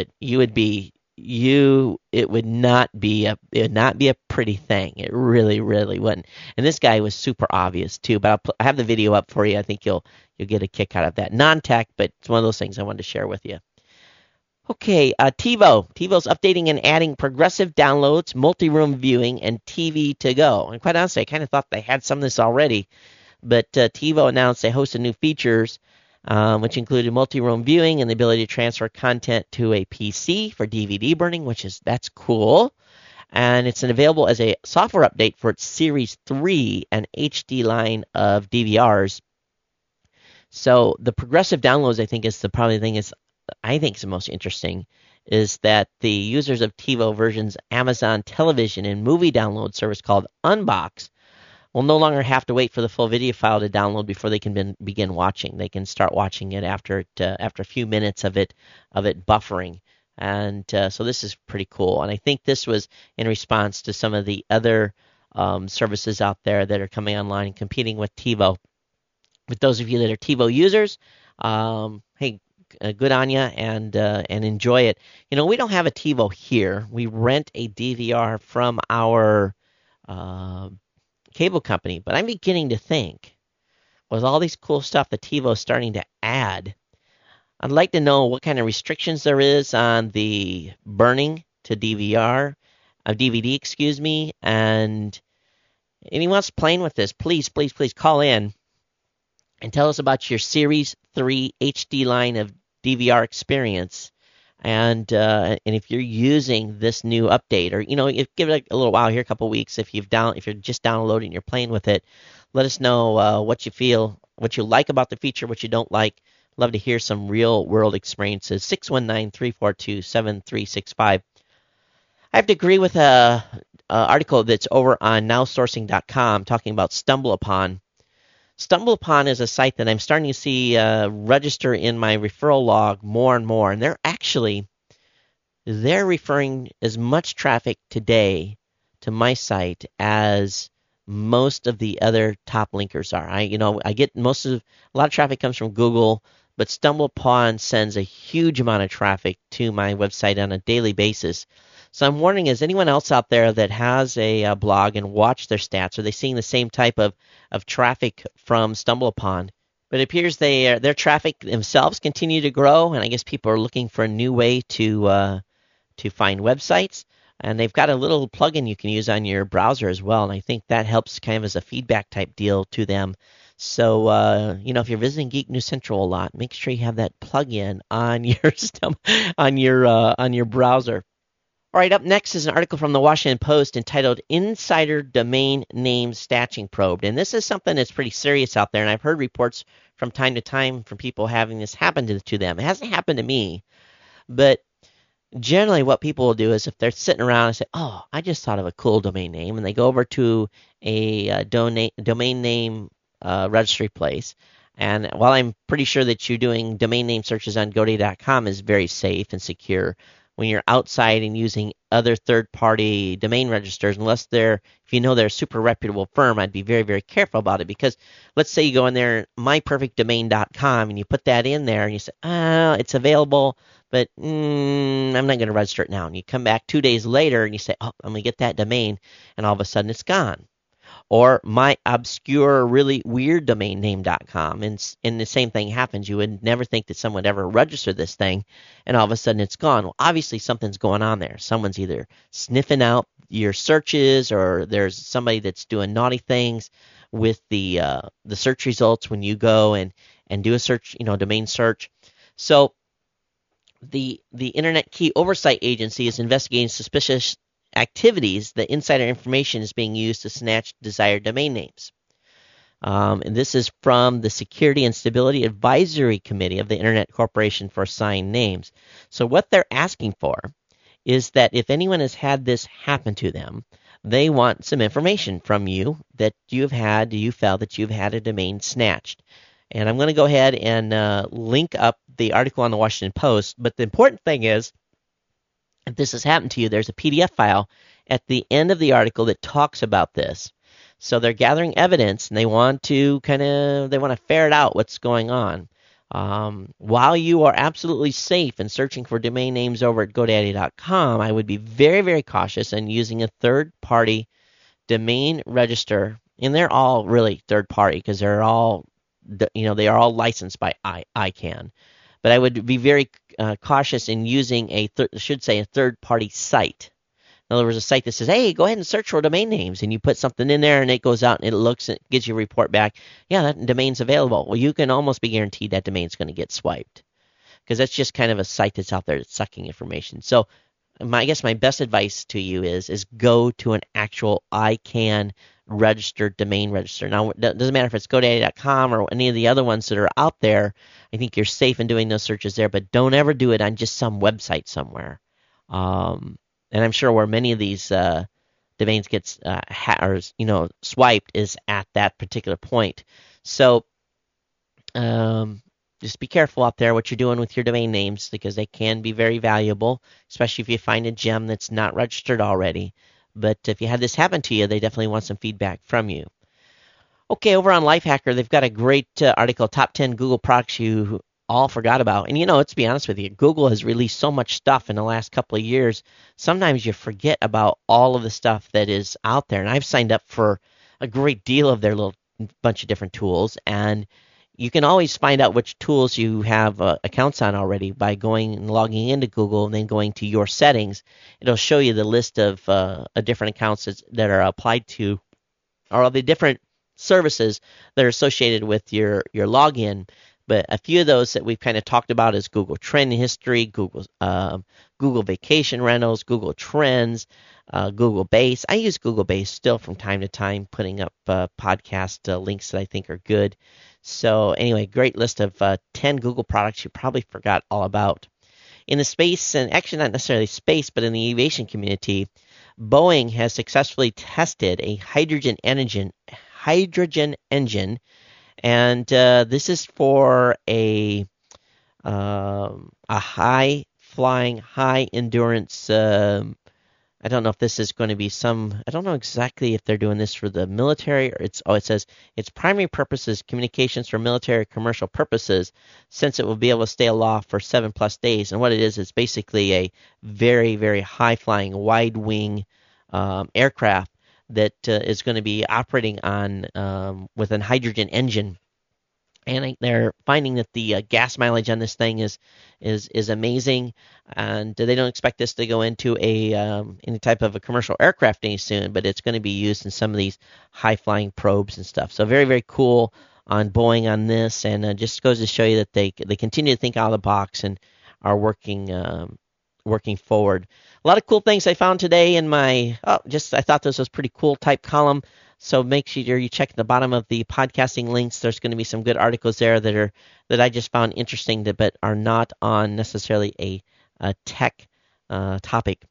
It would not be a pretty thing. It really, really wouldn't. And this guy was super obvious too. But I have the video up for you. I think you'll get a kick out of that. Non-tech, but it's one of those things I wanted to share with you. Okay, TiVo. TiVo's updating and adding progressive downloads, multi-room viewing, and TV to go. And quite honestly, I kind of thought they had some of this already, but TiVo announced a host of new features, which included multi-room viewing and the ability to transfer content to a PC for DVD burning, that's cool. And it's available as a software update for its Series 3 and HD line of DVRs. So the progressive downloads, I think, is probably the thing I think is the most interesting, is that the users of TiVo version's Amazon Television and movie download service called Unbox will no longer have to wait for the full video file to download before they can begin watching. They can start watching it after a few minutes of it buffering. And so this is pretty cool. And I think this was in response to some of the other services out there that are coming online and competing with TiVo. With those of you that are TiVo users, hey, good on you, and enjoy it. We don't have a TiVo here. We rent a DVR from our cable company. But I'm beginning to think, with all these cool stuff that TiVo is starting to add, I'd like to know what kind of restrictions there is on the burning to DVD, and anyone else playing with this, please call in and tell us about your Series 3 HD line of DVR experience, and if you're using this new update, or give it a little while here, a couple weeks. If you're just downloading, you're playing with it, let us know what you feel, what you like about the feature, what you don't like. Love to hear some real world experiences. 619-342-7365. I have to agree with an article that's over on nowsourcing.com talking about StumbleUpon. StumbleUpon is a site that I'm starting to see register in my referral log more and more, and they're referring as much traffic today to my site as most of the other top linkers are. I get a lot of traffic comes from Google, but StumbleUpon sends a huge amount of traffic to my website on a daily basis. So I'm wondering, is anyone else out there that has a blog and watch their stats? Are they seeing the same type of traffic from StumbleUpon? But it appears their traffic themselves continue to grow, and I guess people are looking for a new way to find websites. And they've got a little plugin you can use on your browser as well, and I think that helps kind of as a feedback type deal to them. So, if you're visiting Geek News Central a lot, make sure you have that plugin on your browser. All right, up next is an article from the Washington Post entitled Insider Domain Name Snatching Probed. And this is something that's pretty serious out there, and I've heard reports from time to time from people having this happen to them. It hasn't happened to me, but generally what people will do is if they're sitting around and say, oh, I just thought of a cool domain name, and they go over to a domain name registry place. And while I'm pretty sure that you doing domain name searches on GoDaddy.com is very safe and secure, when you're outside and using other third-party domain registers, if you know they're a super reputable firm, I'd be very, very careful about it. Because let's say you go in there, myperfectdomain.com, and you put that in there, and you say, it's available, but I'm not going to register it now. And you come back 2 days later, and you say, I'm going to get that domain, and all of a sudden it's gone. Or my obscure, really weird domain name.com, and the same thing happens. You would never think that someone would ever register this thing, and all of a sudden it's gone. Well, obviously something's going on there. Someone's either sniffing out your searches, or there's somebody that's doing naughty things with the search results when you go and do a search, domain search. So the Internet Key Oversight Agency is investigating suspicious activities. The insider information is being used to snatch desired domain names. And this is from the Security and Stability Advisory Committee of the Internet Corporation for Assigned Names. So what they're asking for is that if anyone has had this happen to them, they want some information from you that you felt that you've had a domain snatched. And I'm going to go ahead and link up the article on the Washington Post. But the important thing is, if this has happened to you, there's a PDF file at the end of the article that talks about this. So they're gathering evidence, and they want to ferret out what's going on. While you are absolutely safe in searching for domain names over at GoDaddy.com, I would be very, very cautious in using a third-party domain register. And they're all really third-party because they are all licensed by ICANN. But I would be very cautious in using a third-party site. In other words, a site that says, hey, go ahead and search for domain names, and you put something in there, and it goes out, and it looks and gives you a report back, yeah, that domain's available. Well, you can almost be guaranteed that domain's going to get swiped, because that's just kind of a site that's out there that's sucking information. So I guess my best advice to you is go to an actual ICANN registered domain register. Now, it doesn't matter if it's GoDaddy.com or any of the other ones that are out there. I think you're safe in doing those searches there, but don't ever do it on just some website somewhere. And I'm sure where many of these domains gets swiped is at that particular point. So just be careful out there what you're doing with your domain names, because they can be very valuable, especially if you find a gem that's not registered already. But if you had this happen to you, they definitely want some feedback from you. Okay, over on Lifehacker, they've got a great article, Top 10 Google Products You All Forgot About. And, let's be honest with you, Google has released so much stuff in the last couple of years, sometimes you forget about all of the stuff that is out there. And I've signed up for a great deal of their little bunch of different tools, and you can always find out which tools you have accounts on already by going and logging into Google and then going to your settings. It'll show you the list of different accounts that are applied to, or all the different services that are associated with your login. But a few of those that we've kind of talked about is Google Trend History, Google Vacation Rentals, Google Trends, Google Base. I use Google Base still from time to time, putting up podcast links that I think are good. So anyway, great list of 10 Google products you probably forgot all about. In the space, and actually not necessarily space, but in the aviation community, Boeing has successfully tested a hydrogen engine, and this is for a high flying, high endurance. I don't know if this is going to be I don't know exactly if they're doing this for the military or it says its primary purpose is communications for military commercial purposes, since it will be able to stay aloft for 7+ days. And what it is basically a very, very high flying, wide wing aircraft that is going to be operating on with a hydrogen engine. And they're finding that the gas mileage on this thing is amazing, and they don't expect this to go into any type of a commercial aircraft any soon, but it's going to be used in some of these high-flying probes and stuff. So very, very cool on Boeing on this, and just goes to show you that they continue to think out of the box and are working forward. A lot of cool things I found today in my I thought this was pretty cool type column. So make sure you check the bottom of the podcasting links. There's going to be some good articles there that I just found interesting, but are not on necessarily a tech topic.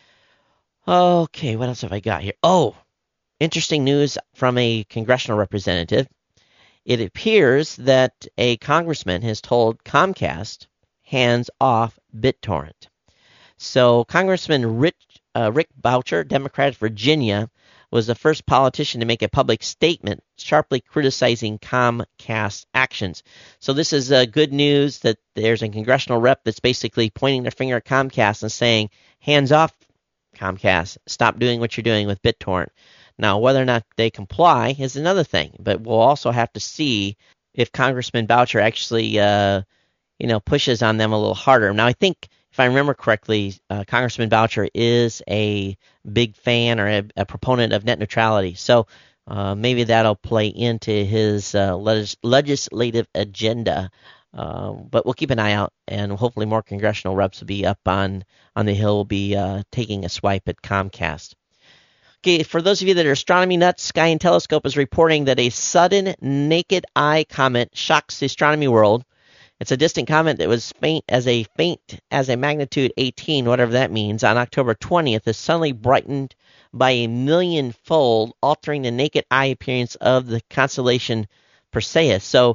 Okay, what else have I got here? Oh, interesting news from a congressional representative. It appears that a congressman has told Comcast, hands off BitTorrent. So Congressman Rick Boucher, Democrat of Virginia, was the first politician to make a public statement sharply criticizing Comcast's actions. So this is good news that there's a congressional rep that's basically pointing their finger at Comcast and saying, hands off, Comcast, stop doing what you're doing with BitTorrent. Now, whether or not they comply is another thing, but we'll also have to see if Congressman Boucher actually pushes on them a little harder. Now, I think, if I remember correctly, Congressman Boucher is a big fan or a proponent of net neutrality. So maybe that'll play into his legislative agenda. But we'll keep an eye out, and hopefully more congressional reps will be up on the Hill, will be taking a swipe at Comcast. Okay, for those of you that are astronomy nuts, Sky and Telescope is reporting that a sudden naked eye comet shocks the astronomy world. It's a distant comet that was faint as a magnitude 18, whatever that means, on October 20th, is suddenly brightened by a millionfold, altering the naked eye appearance of the constellation Perseus. So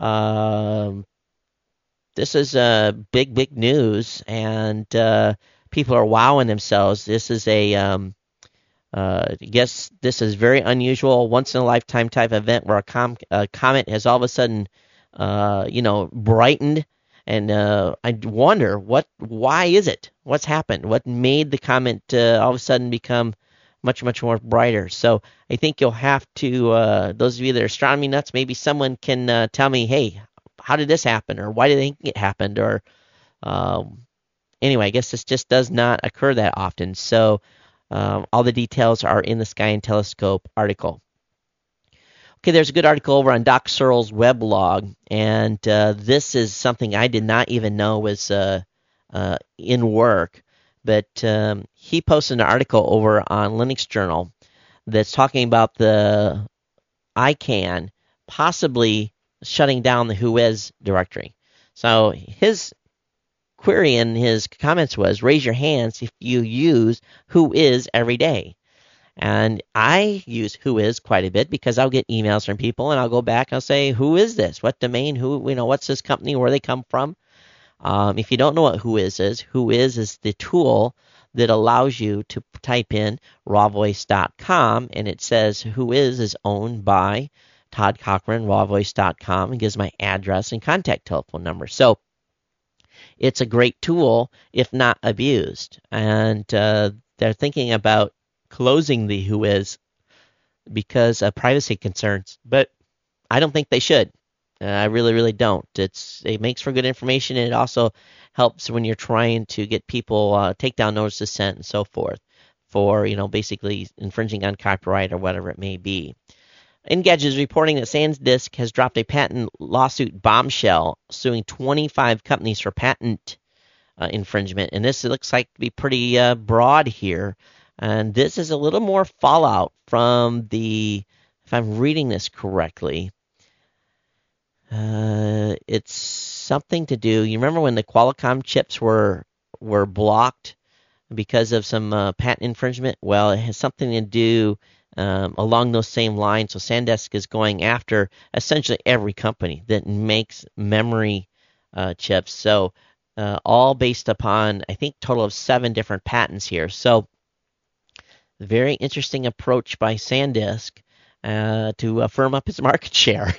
this is big news, and people are wowing themselves. This is I guess this is very unusual, once in a lifetime type event where a comet has all of a sudden brightened, and I wonder why is it? What's happened? What made the comet all of a sudden become much more brighter? So I think you'll have to, those of you that are astronomy nuts, maybe someone can tell me, hey, how did this happen, or why do they think it happened, or anyway, I guess this just does not occur that often. So all the details are in the Sky and Telescope article. Okay, there's a good article over on Doc Searls' weblog, and this is something I did not even know was in work, but he posted an article over on Linux Journal that's talking about the ICANN possibly shutting down the Whois directory. So his query in his comments was, raise your hands if you use Whois every day. And I use Whois quite a bit because I'll get emails from people, and I'll go back and I'll say, who is this? What domain? What's this company? Where they come from? If you don't know what Whois is the tool that allows you to type in rawvoice.com, and it says Whois is owned by Todd Cochran, rawvoice.com, and gives my address and contact telephone number. So it's a great tool if not abused. And they're thinking about closing the Whois because of privacy concerns. But I don't think they should. I really, really don't. It makes for good information, and it also helps when you're trying to get people takedown notices sent and so forth for basically infringing on copyright or whatever it may be. Engadget is reporting that SanDisk has dropped a patent lawsuit bombshell suing 25 companies for patent infringement, and this looks like to be pretty broad here. And this is a little more fallout from if I'm reading this correctly, it's something to do. You remember when the Qualcomm chips were blocked because of some patent infringement? Well, it has something to do along those same lines. So SanDisk is going after essentially every company that makes memory chips. So all based upon, I think, total of 7 different patents here. So very interesting approach by SanDisk to firm up its market share.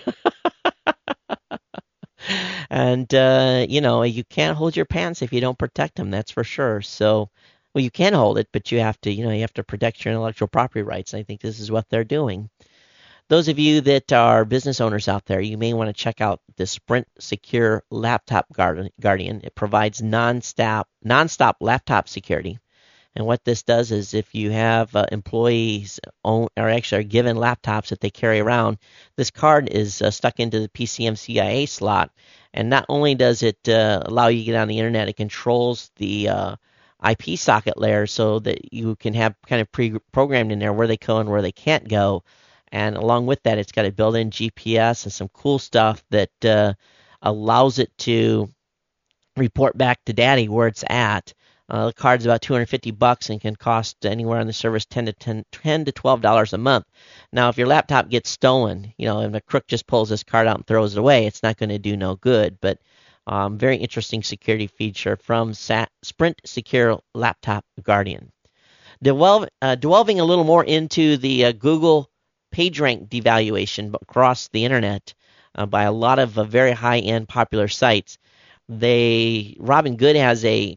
And, you can't hold your pants if you don't protect them, that's for sure. So, well, you can hold it, but you have to protect your intellectual property rights. I think this is what they're doing. Those of you that are business owners out there, you may want to check out the Sprint Secure Laptop Guardian. It provides nonstop laptop security. And what this does is if you have employees are given laptops that they carry around, this card is stuck into the PCMCIA slot. And not only does it allow you to get on the internet, it controls the IP socket layer so that you can have kind of pre-programmed in there where they go and where they can't go. And along with that, it's got a built-in GPS and some cool stuff that allows it to report back to Daddy where it's at. The card's about $250 and can cost anywhere on the service $10 to $12 a month. Now, if your laptop gets stolen, and a crook just pulls this card out and throws it away, it's not going to do no good. But very interesting security feature from Sprint Secure Laptop Guardian. Delving a little more into the Google PageRank devaluation across the internet by a lot of very high-end popular sites. Robin Good had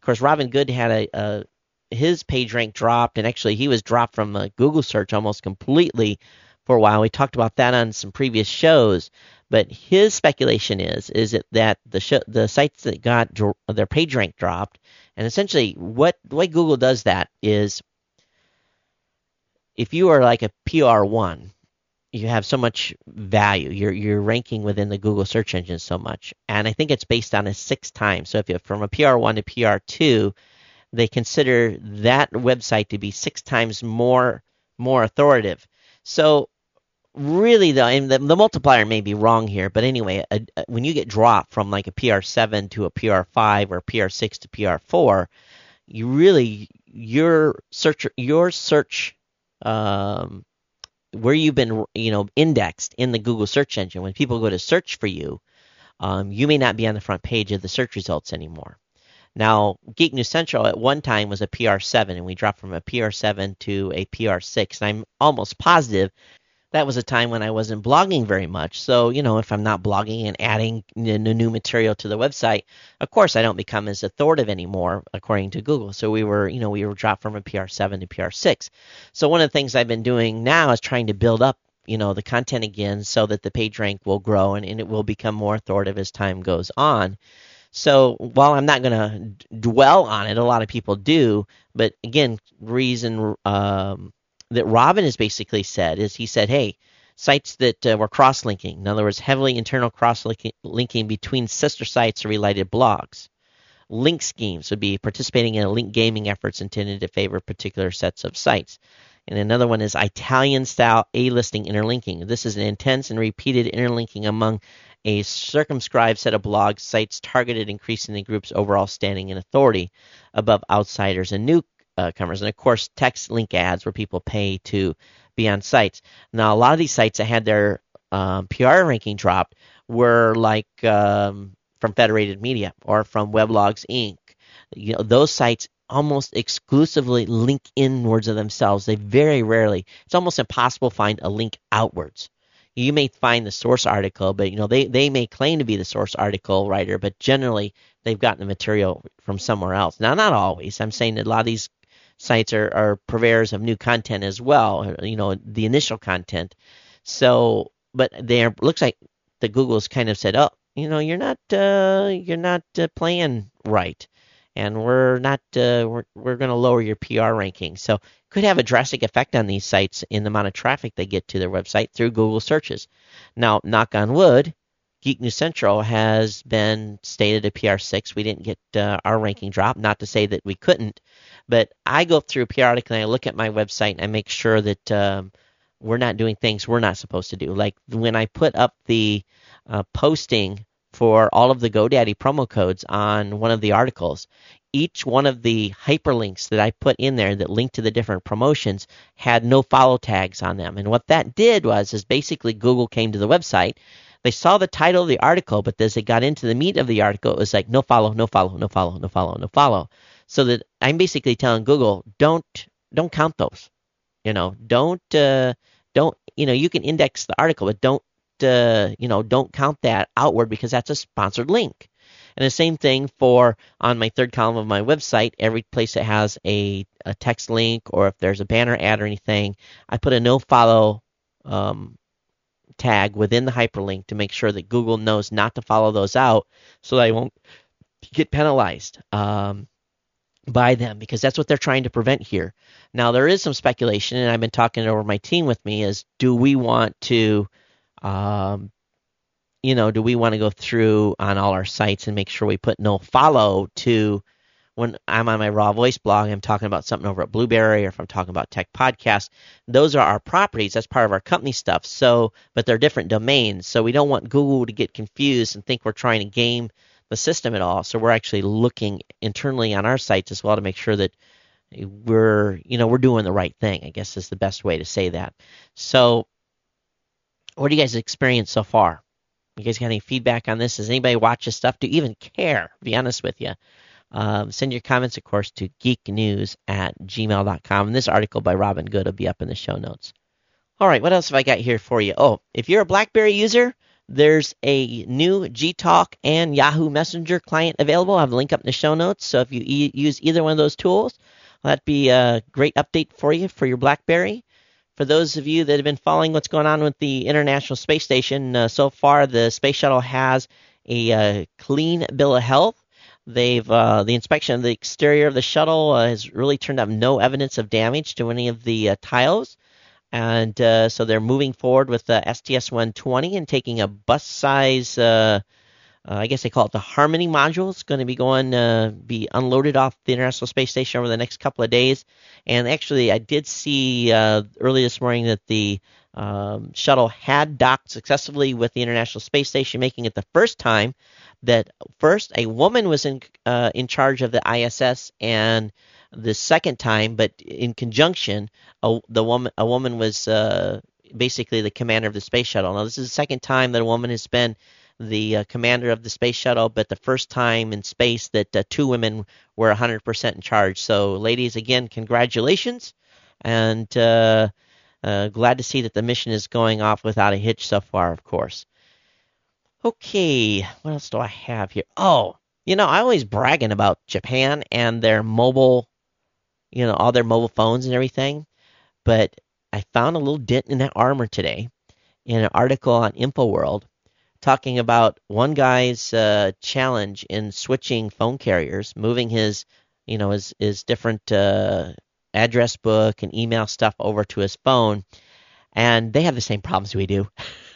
his PageRank dropped, and actually he was dropped from Google search almost completely for a while. We talked about that on some previous shows, but his speculation is that the sites that got their PageRank dropped, and essentially the way Google does that is if you are like a PR1, you have so much value. You're ranking within the Google search engine so much. And I think it's based on a 6 times. So if you're from a PR1 to PR2, they consider that website to be 6 times more authoritative. So really, the multiplier may be wrong here. But anyway, when you get dropped from like a PR7 to a PR5 or PR6 to PR4, your search where you've been, indexed in the Google search engine. When people go to search for you, you may not be on the front page of the search results anymore. Now, Geek News Central at one time was a PR7, and we dropped from a PR7 to a PR6. And I'm almost positive that was a time when I wasn't blogging very much. So, if I'm not blogging and adding new material to the website, of course I don't become as authoritative anymore, according to Google. So we were dropped from a PR7 to PR6. So one of the things I've been doing now is trying to build up, the content again so that the PageRank will grow and it will become more authoritative as time goes on. So while I'm not going to dwell on it, a lot of people do, but again, reason that Robin has basically said is he said, hey, sites that were cross-linking, in other words, heavily internal cross-linking between sister sites or related blogs. Link schemes would be participating in link gaming efforts intended to favor particular sets of sites. And another one is Italian-style A-listing interlinking. This is an intense and repeated interlinking among a circumscribed set of blog sites targeted increasing the group's overall standing and authority above outsiders and newcomers. And of course, text link ads where people pay to be on sites. Now, a lot of these sites that had their PR ranking dropped were like from Federated Media or from Weblogs Inc. Those sites almost exclusively link inwards of themselves. They very rarely, it's almost impossible to find a link outwards. You may find the source article, but they may claim to be the source article writer, but generally they've gotten the material from somewhere else. Now, not always. I'm saying that a lot of these sites are purveyors of new content as well, the initial content. So, but there looks like the Google's kind of said, oh, you're not playing right, and we're not we're going to lower your PR ranking. So, could have a drastic effect on these sites in the amount of traffic they get to their website through Google searches. Now, knock on wood, Geek News Central has been stated at PR6. We didn't get our ranking drop. Not to say that we couldn't, but I go through periodically and I look at my website and I make sure that we're not doing things we're not supposed to do. Like when I put up the posting for all of the GoDaddy promo codes on one of the articles, each one of the hyperlinks that I put in there that linked to the different promotions had no follow tags on them. And what that did is basically Google came to the website. They saw the title of the article, but as they got into the meat of the article, it was like no follow, no follow, no follow, no follow, no follow. So that I'm basically telling Google, don't count those. Don't you can index the article, but don't count that outward because that's a sponsored link. And the same thing on my third column of my website, every place that has a text link or if there's a banner ad or anything, I put a no follow tag within the hyperlink to make sure that Google knows not to follow those out so that I won't get penalized by them, because that's what they're trying to prevent here. Now, there is some speculation, and I've been talking over my team with me, is do we want to go through on all our sites and make sure we put no follow to when I'm on my Raw Voice blog, I'm talking about something over at Blueberry, or if I'm talking about Tech Podcast, those are our properties. That's part of our company stuff. So, but they're different domains. So we don't want Google to get confused and think we're trying to game the system at all. So we're actually looking internally on our sites as well to make sure that we're doing the right thing, I guess is the best way to say that. So what do you guys experience so far? You guys got any feedback on this? Does anybody watch this stuff? Do you even care? To be honest with you. Send your comments, of course, to geeknews@gmail.com. And this article by Robin Good will be up in the show notes. All right, what else have I got here for you? Oh, if you're a BlackBerry user, there's a new Gtalk and Yahoo Messenger client available. I have a link up in the show notes. So if you use either one of those tools, that'd be a great update for you for your BlackBerry. For those of you that have been following what's going on with the International Space Station, so far the Space Shuttle has a clean bill of health. The inspection of the exterior of the shuttle has really turned up no evidence of damage to any of the tiles. And so they're moving forward with the STS-120 and taking a bus-size, I guess they call it the Harmony module. It's going to be unloaded off the International Space Station over the next couple of days. And actually, I did see early this morning that the shuttle had docked successfully with the International Space Station, making it the first time that a woman was in charge of the ISS, and the second time, but in conjunction, a woman was basically the commander of the space shuttle. Now, this is the second time that a woman has been the commander of the space shuttle, but the first time in space that two women were 100% in charge. So, ladies, again, congratulations, and glad to see that the mission is going off without a hitch so far, of course. Okay, what else do I have here? Oh, I always bragging about Japan and their mobile, all their mobile phones and everything, but I found a little dent in that armor today in an article on InfoWorld talking about one guy's challenge in switching phone carriers, moving his different address book and email stuff over to his phone, and they have the same problems we do.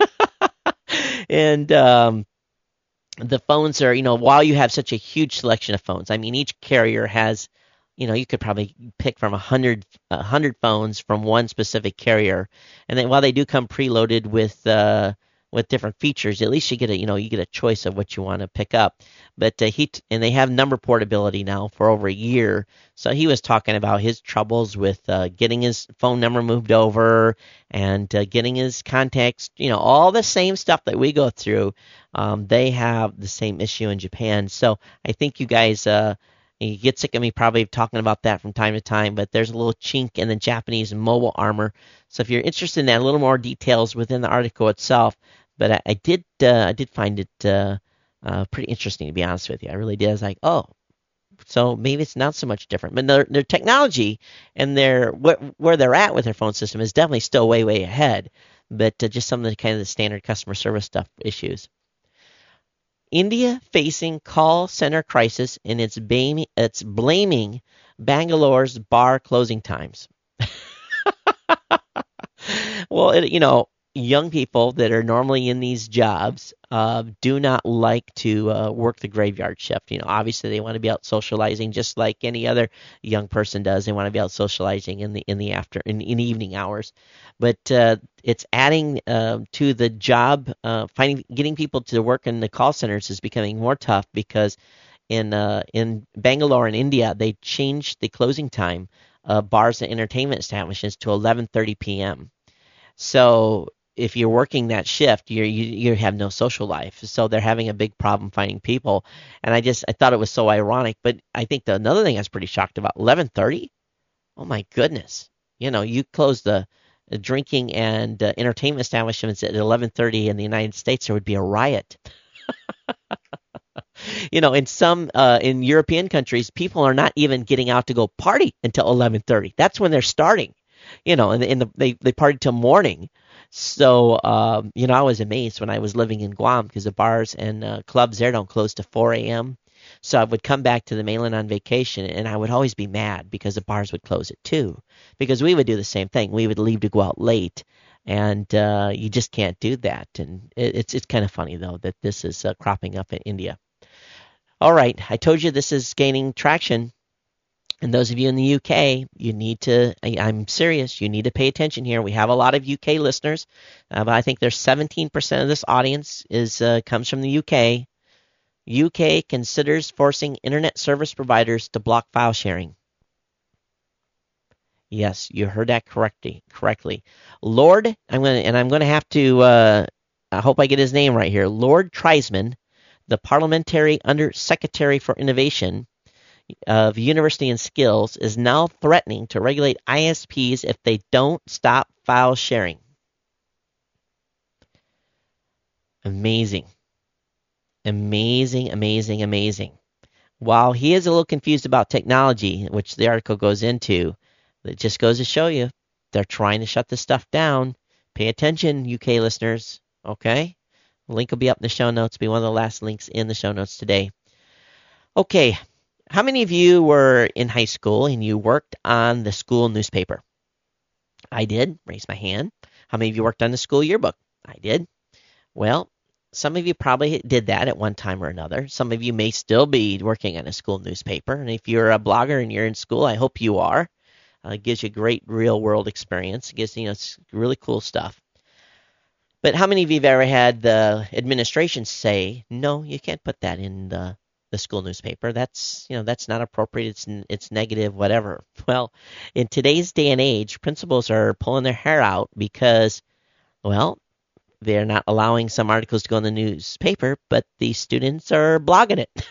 And the phones are, while you have such a huge selection of phones, I mean, each carrier has, you could probably pick from 100 phones from one specific carrier. And then while they do come preloaded with different features, at least you get a choice of what you want to pick up. But and they have number portability now for over a year. So he was talking about his troubles with getting his phone number moved over and getting his contacts, all the same stuff that we go through. They have the same issue in Japan. So I think you guys, you get sick of me probably talking about that from time to time, but there's a little chink in the Japanese mobile armor. So if you're interested in that, a little more details within the article itself. But I did find it pretty interesting, to be honest with you. I really did. I was like, oh, So maybe it's not so much different. But their technology and where they're at with their phone system is definitely still way, way ahead. But just some of the kind of the standard customer service stuff issues. India facing call center crisis, and it's blaming Bangalore's bar closing times. Well, young people that are normally in these jobs do not like to work the graveyard shift. Obviously they want to be out socializing just like any other young person does. They want to be out socializing in the evening hours. But it's adding to the job. Getting people to work in the call centers is becoming more tough because in Bangalore in India they changed the closing time of bars and entertainment establishments to 11:30 p.m. So if you're working that shift, you have no social life. So they're having a big problem finding people. And I thought it was so ironic. But I think another thing I was pretty shocked about, 11:30? Oh my goodness! You close the drinking and entertainment establishments at 11:30 in the United States, there would be a riot. In European countries, people are not even getting out to go party until 11:30. That's when they're starting. They party till morning. So, I was amazed when I was living in Guam because the bars and clubs there don't close to 4 a.m. So I would come back to the mainland on vacation, and I would always be mad because the bars would close at 2. Because we would do the same thing. We would leave to go out late, and you just can't do that. And it's kind of funny, though, that this is cropping up in India. All right, I told you this is gaining traction. And those of you in the UK, I'm serious, you need to pay attention here. We have a lot of UK listeners, but I think there's 17% of this audience comes from the UK. UK considers forcing internet service providers to block file sharing. Yes, you heard that correctly. Lord, I'm going to have to, I hope I get his name right here, Lord Treisman, the Parliamentary Under Secretary for Innovation of University and Skills, is now threatening to regulate ISPs if they don't stop file sharing. Amazing. While he is a little confused about technology, which the article goes into, it just goes to show you they're trying to shut this stuff down. Pay attention, UK listeners. Okay? The link will be up in the show notes. It'll be one of the last links in the show notes today. Okay. How many of you were in high school and you worked on the school newspaper? I did. Raise my hand. How many of you worked on the school yearbook? I did. Well, some of you probably did that at one time or another. Some of you may still be working on a school newspaper. And if you're a blogger and you're in school, I hope you are. It gives you great real-world experience. It gives it's really cool stuff. But how many of you have ever had the administration say, no, you can't put that in the school newspaper? That's not appropriate. It's negative, whatever. Well, in today's day and age, principals are pulling their hair out because, well, they're not allowing some articles to go in the newspaper, but the students are blogging it.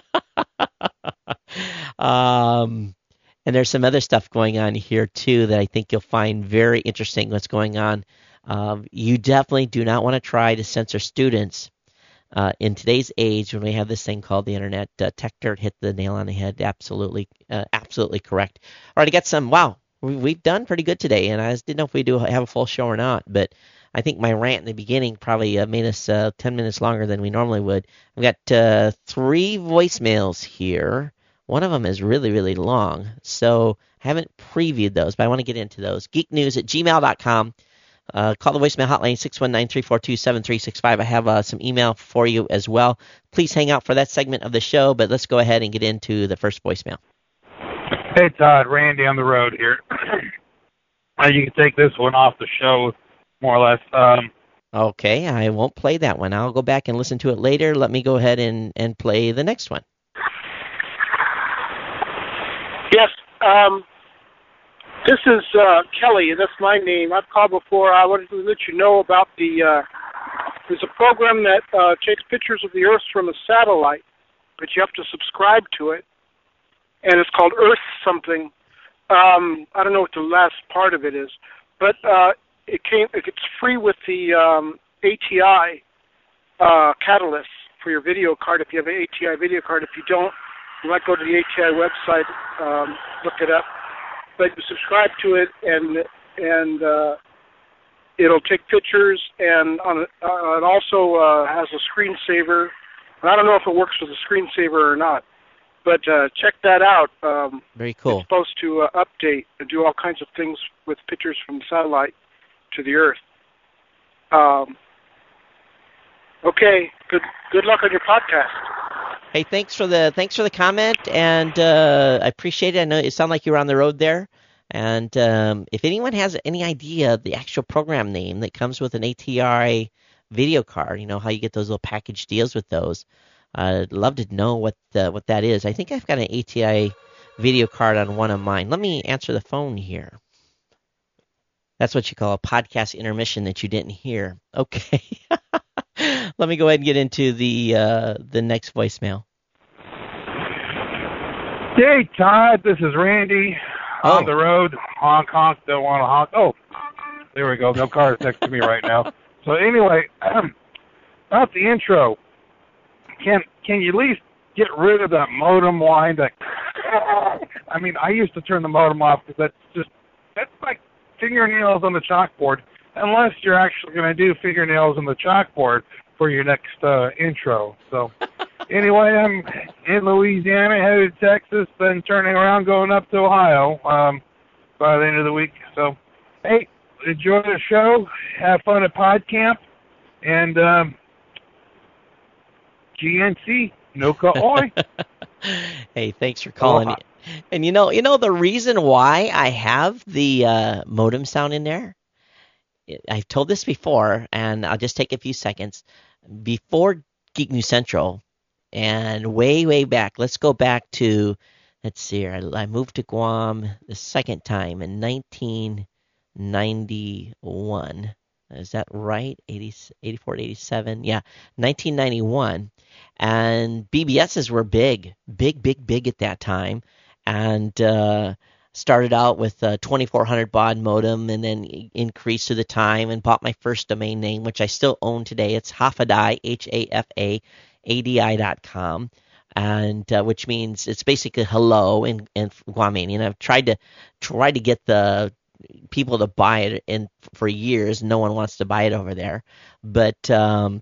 And there's some other stuff going on here too that I think you'll find very interesting. What's going on? You definitely do not want to try to censor students. In today's age, when we have this thing called the internet, Tech Dirt hit the nail on the head. Absolutely correct. All right, I got some. Wow, we've done pretty good today, and I just didn't know if we do have a full show or not. But I think my rant in the beginning probably made us 10 minutes longer than we normally would. I've got 3 voicemails here. One of them is really, really long, so I haven't previewed those, but I want to get into those. geeknews@gmail.com. Call the voicemail hotline, 619-342-7365. I have some email for you as well. Please hang out for that segment of the show, but let's go ahead and get into the first voicemail. Hey, Todd. Randy on the road here. You can take this one off the show, more or less. Okay, I won't play that one. I'll go back and listen to it later. Let me go ahead and play the next one. Yes, this is Kelly. That's my name. I've called before. I wanted to let you know about there's a program that takes pictures of the Earth from a satellite, but you have to subscribe to it, and it's called Earth something. I don't know what the last part of it is, but it's free with the ATI catalyst for your video card if you have an ATI video card. If you don't, You might go to the ATI website, look it up. But you subscribe to it, and it'll take pictures, and it also has a screensaver. And I don't know if it works with a screensaver or not, but check that out. Very cool. It's supposed to update and do all kinds of things with pictures from the satellite to the Earth. Okay. Good luck on your podcast. Hey, thanks for the comment, and I appreciate it. I know it sounded like you were on the road there. And if anyone has any idea of the actual program name that comes with an ATI video card, you know how you get those little package deals with those, I'd love to know what that is. I think I've got an ATI video card on one of mine. Let me answer the phone here. That's what you call a podcast intermission that you didn't hear. Okay. Let me go ahead and get into the next voicemail. Hey, Todd, this is Randy. On the road, honk, honk, don't want to honk. Oh, there we go. No cars next to me right now. So anyway, about the intro, can you at least get rid of that modem line? I mean, I used to turn the modem off because that's like fingernails on the chalkboard, unless you're actually going to do fingernails on the chalkboard for your next intro. So anyway, I'm in Louisiana, headed to Texas, then turning around, going up to Ohio by the end of the week. So, hey, enjoy the show. Have fun at PodCamp. And GNC, no oi. Hey, thanks for calling. And you know the reason why I have the modem sound in there? I've told this before, and I'll just take a few seconds. Before Geek News Central, and way back, let's go back to, let's see here, I moved to Guam the second time in 1991. Is that right? 84, 87? Yeah, 1991. And BBSs were big at that time. And started out with a 2400 baud modem, and then increased through the time and bought my first domain name, which I still own today. It's Hafadai, HAFAADI.com, and which means it's basically hello in Guamanian. I've tried to get the people to buy it for years. No one wants to buy it over there, but I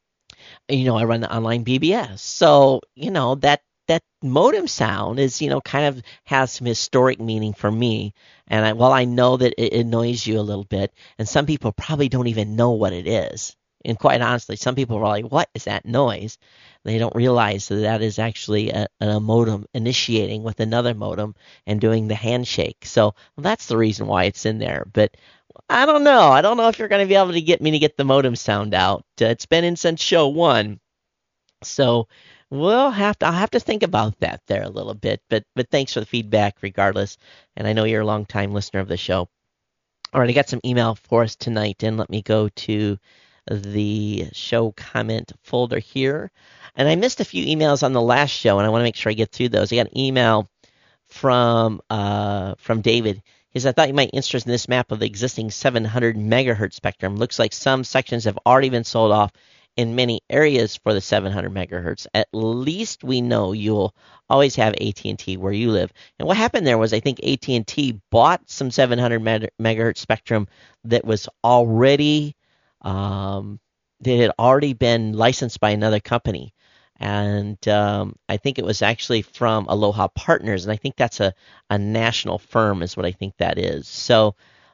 run the online BBS, so that modem sound is, kind of has some historic meaning for me. And while I know that it annoys you a little bit, and some people probably don't even know what it is. And quite honestly, some people are like, what is that noise? They don't realize that is actually a modem initiating with another modem and doing the handshake. So that's the reason why it's in there. But I don't know. I don't know if you're going to be able to get me to get the modem sound out. It's been in since show 1. So I'll have to think about that there a little bit, but thanks for the feedback regardless, and I know you're a long-time listener of the show. All right, I got some email for us tonight, and let me go to the show comment folder here. And I missed a few emails on the last show, and I want to make sure I get through those. I got an email from David. He says, I thought you might be interested in this map of the existing 700 megahertz spectrum. Looks like some sections have already been sold off in many areas for the 700 megahertz. At least we know you'll always have AT&T where you live. And what happened there was I think AT&T bought some 700 megahertz spectrum that was already that had already been licensed by another company. And I think it was actually from Aloha Partners, and I think that's a national firm is what I think that is. So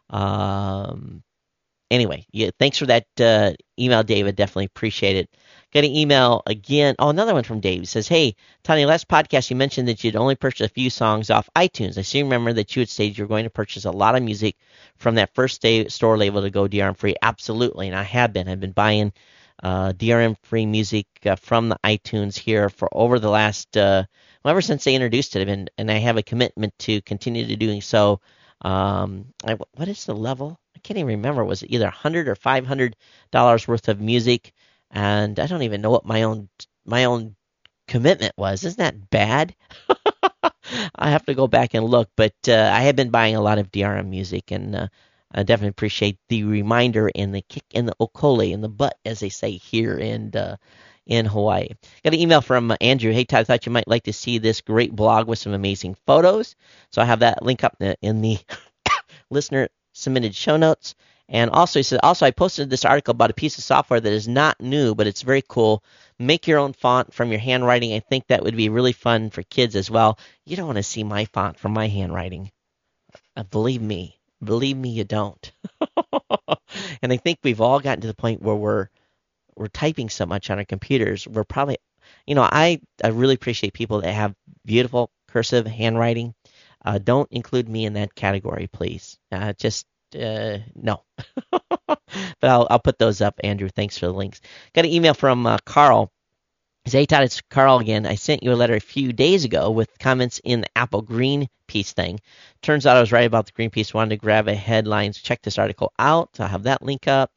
anyway, yeah, thanks for that email, David. Definitely appreciate it. Got an email again. Oh, another one from Dave. He says, hey, Tony, last podcast you mentioned that you'd only purchase a few songs off iTunes. I seem to remember that you had stated you were going to purchase a lot of music from that first store label to go DRM-free. Absolutely, and I have been. I've been buying DRM-free music from the iTunes here for over the last, ever since they introduced it, and I have a commitment to continue to doing so. What is the level? I can't even remember. Was it either $100 or $500 worth of music? And I don't even know what my own commitment was. Isn't that bad? I have to go back and look. But I have been buying a lot of DRM music, and I definitely appreciate the reminder and the kick in the okole in the butt, as they say here in in Hawaii. Got an email from Andrew. Hey, Todd, I thought you might like to see this great blog with some amazing photos. So I have that link up in the listener submitted show notes. And also, he said, I posted this article about a piece of software that is not new, but it's very cool. Make your own font from your handwriting. I think that would be really fun for kids as well. You don't want to see my font from my handwriting. Believe me, you don't. And I think we've all gotten to the point where we're typing so much on our computers. We're probably, I really appreciate people that have beautiful cursive handwriting. Don't include me in that category, please. No. But I'll put those up, Andrew. Thanks for the links. Got an email from Carl. He said, hey, Todd, it's Carl again. I sent you a letter a few days ago with comments in the Apple Greenpeace thing. Turns out I was right about the Greenpeace. Wanted to grab a headline. Check this article out. I'll have that link up.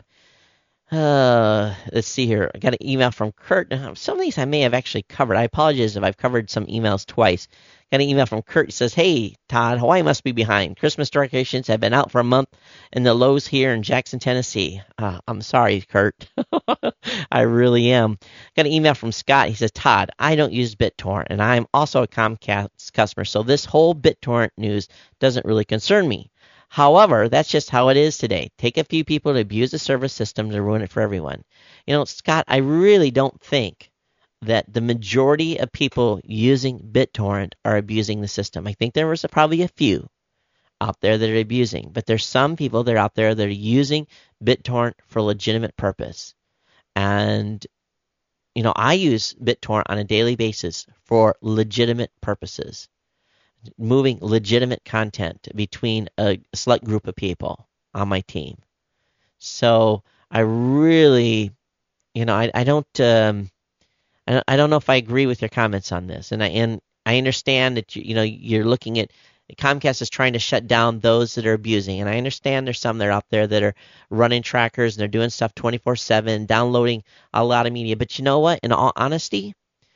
Let's see here. I got an email from Kurt. Some of these I may have actually covered. I apologize if I've covered some emails twice. Got an email from Kurt. He says, hey, Todd, Hawaii must be behind. Christmas decorations have been out for a month in the Lowe's here in Jackson, Tennessee. I'm sorry, Kurt. I really am. Got an email from Scott. He says, Todd, I don't use BitTorrent, and I'm also a Comcast customer, so this whole BitTorrent news doesn't really concern me. However, that's just how it is today. Take a few people to abuse the service system to ruin it for everyone. Scott, I really don't think that the majority of people using BitTorrent are abusing the system. I think there was probably a few out there that are abusing, but there's some people that are out there that are using BitTorrent for legitimate purpose. And, I use BitTorrent on a daily basis for legitimate purposes, moving legitimate content between a select group of people on my team. So I really, I don't know if I agree with your comments on this, and I understand that you're looking at Comcast is trying to shut down those that are abusing, and I understand there's some that are out there that are running trackers and they're doing stuff 24/7, downloading a lot of media. But you know what? In all honesty,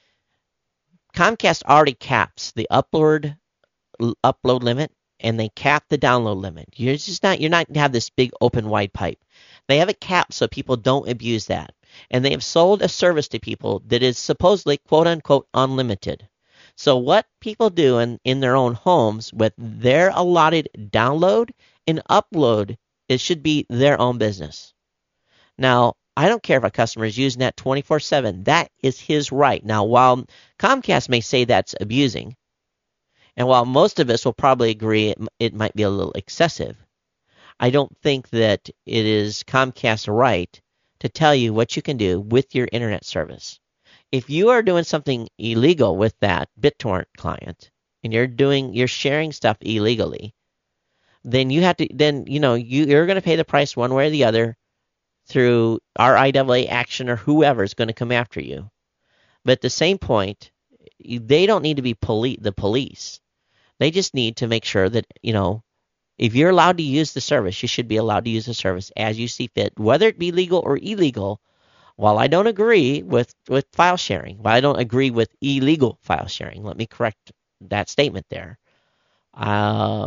Comcast already caps the upload limit and they cap the download limit. You're not going to have this big open wide pipe. They have it capped so people don't abuse that. And they have sold a service to people that is supposedly, quote unquote, unlimited. So what people do in their own homes with their allotted download and upload, it should be their own business. Now, I don't care if a customer is using that 24/7. That is his right. Now, while Comcast may say that's abusing, and while most of us will probably agree it might be a little excessive, I don't think that it is Comcast's right to tell you what you can do with your internet service. If you are doing something illegal with that BitTorrent client and you're sharing stuff illegally, then you're going to pay the price one way or the other through RIAA action or whoever is going to come after you. But at the same point, they don't need to be the police. They just need to make sure that, if you're allowed to use the service, you should be allowed to use the service as you see fit, whether it be legal or illegal. While I don't agree with file sharing, while I don't agree with illegal file sharing, let me correct that statement there. I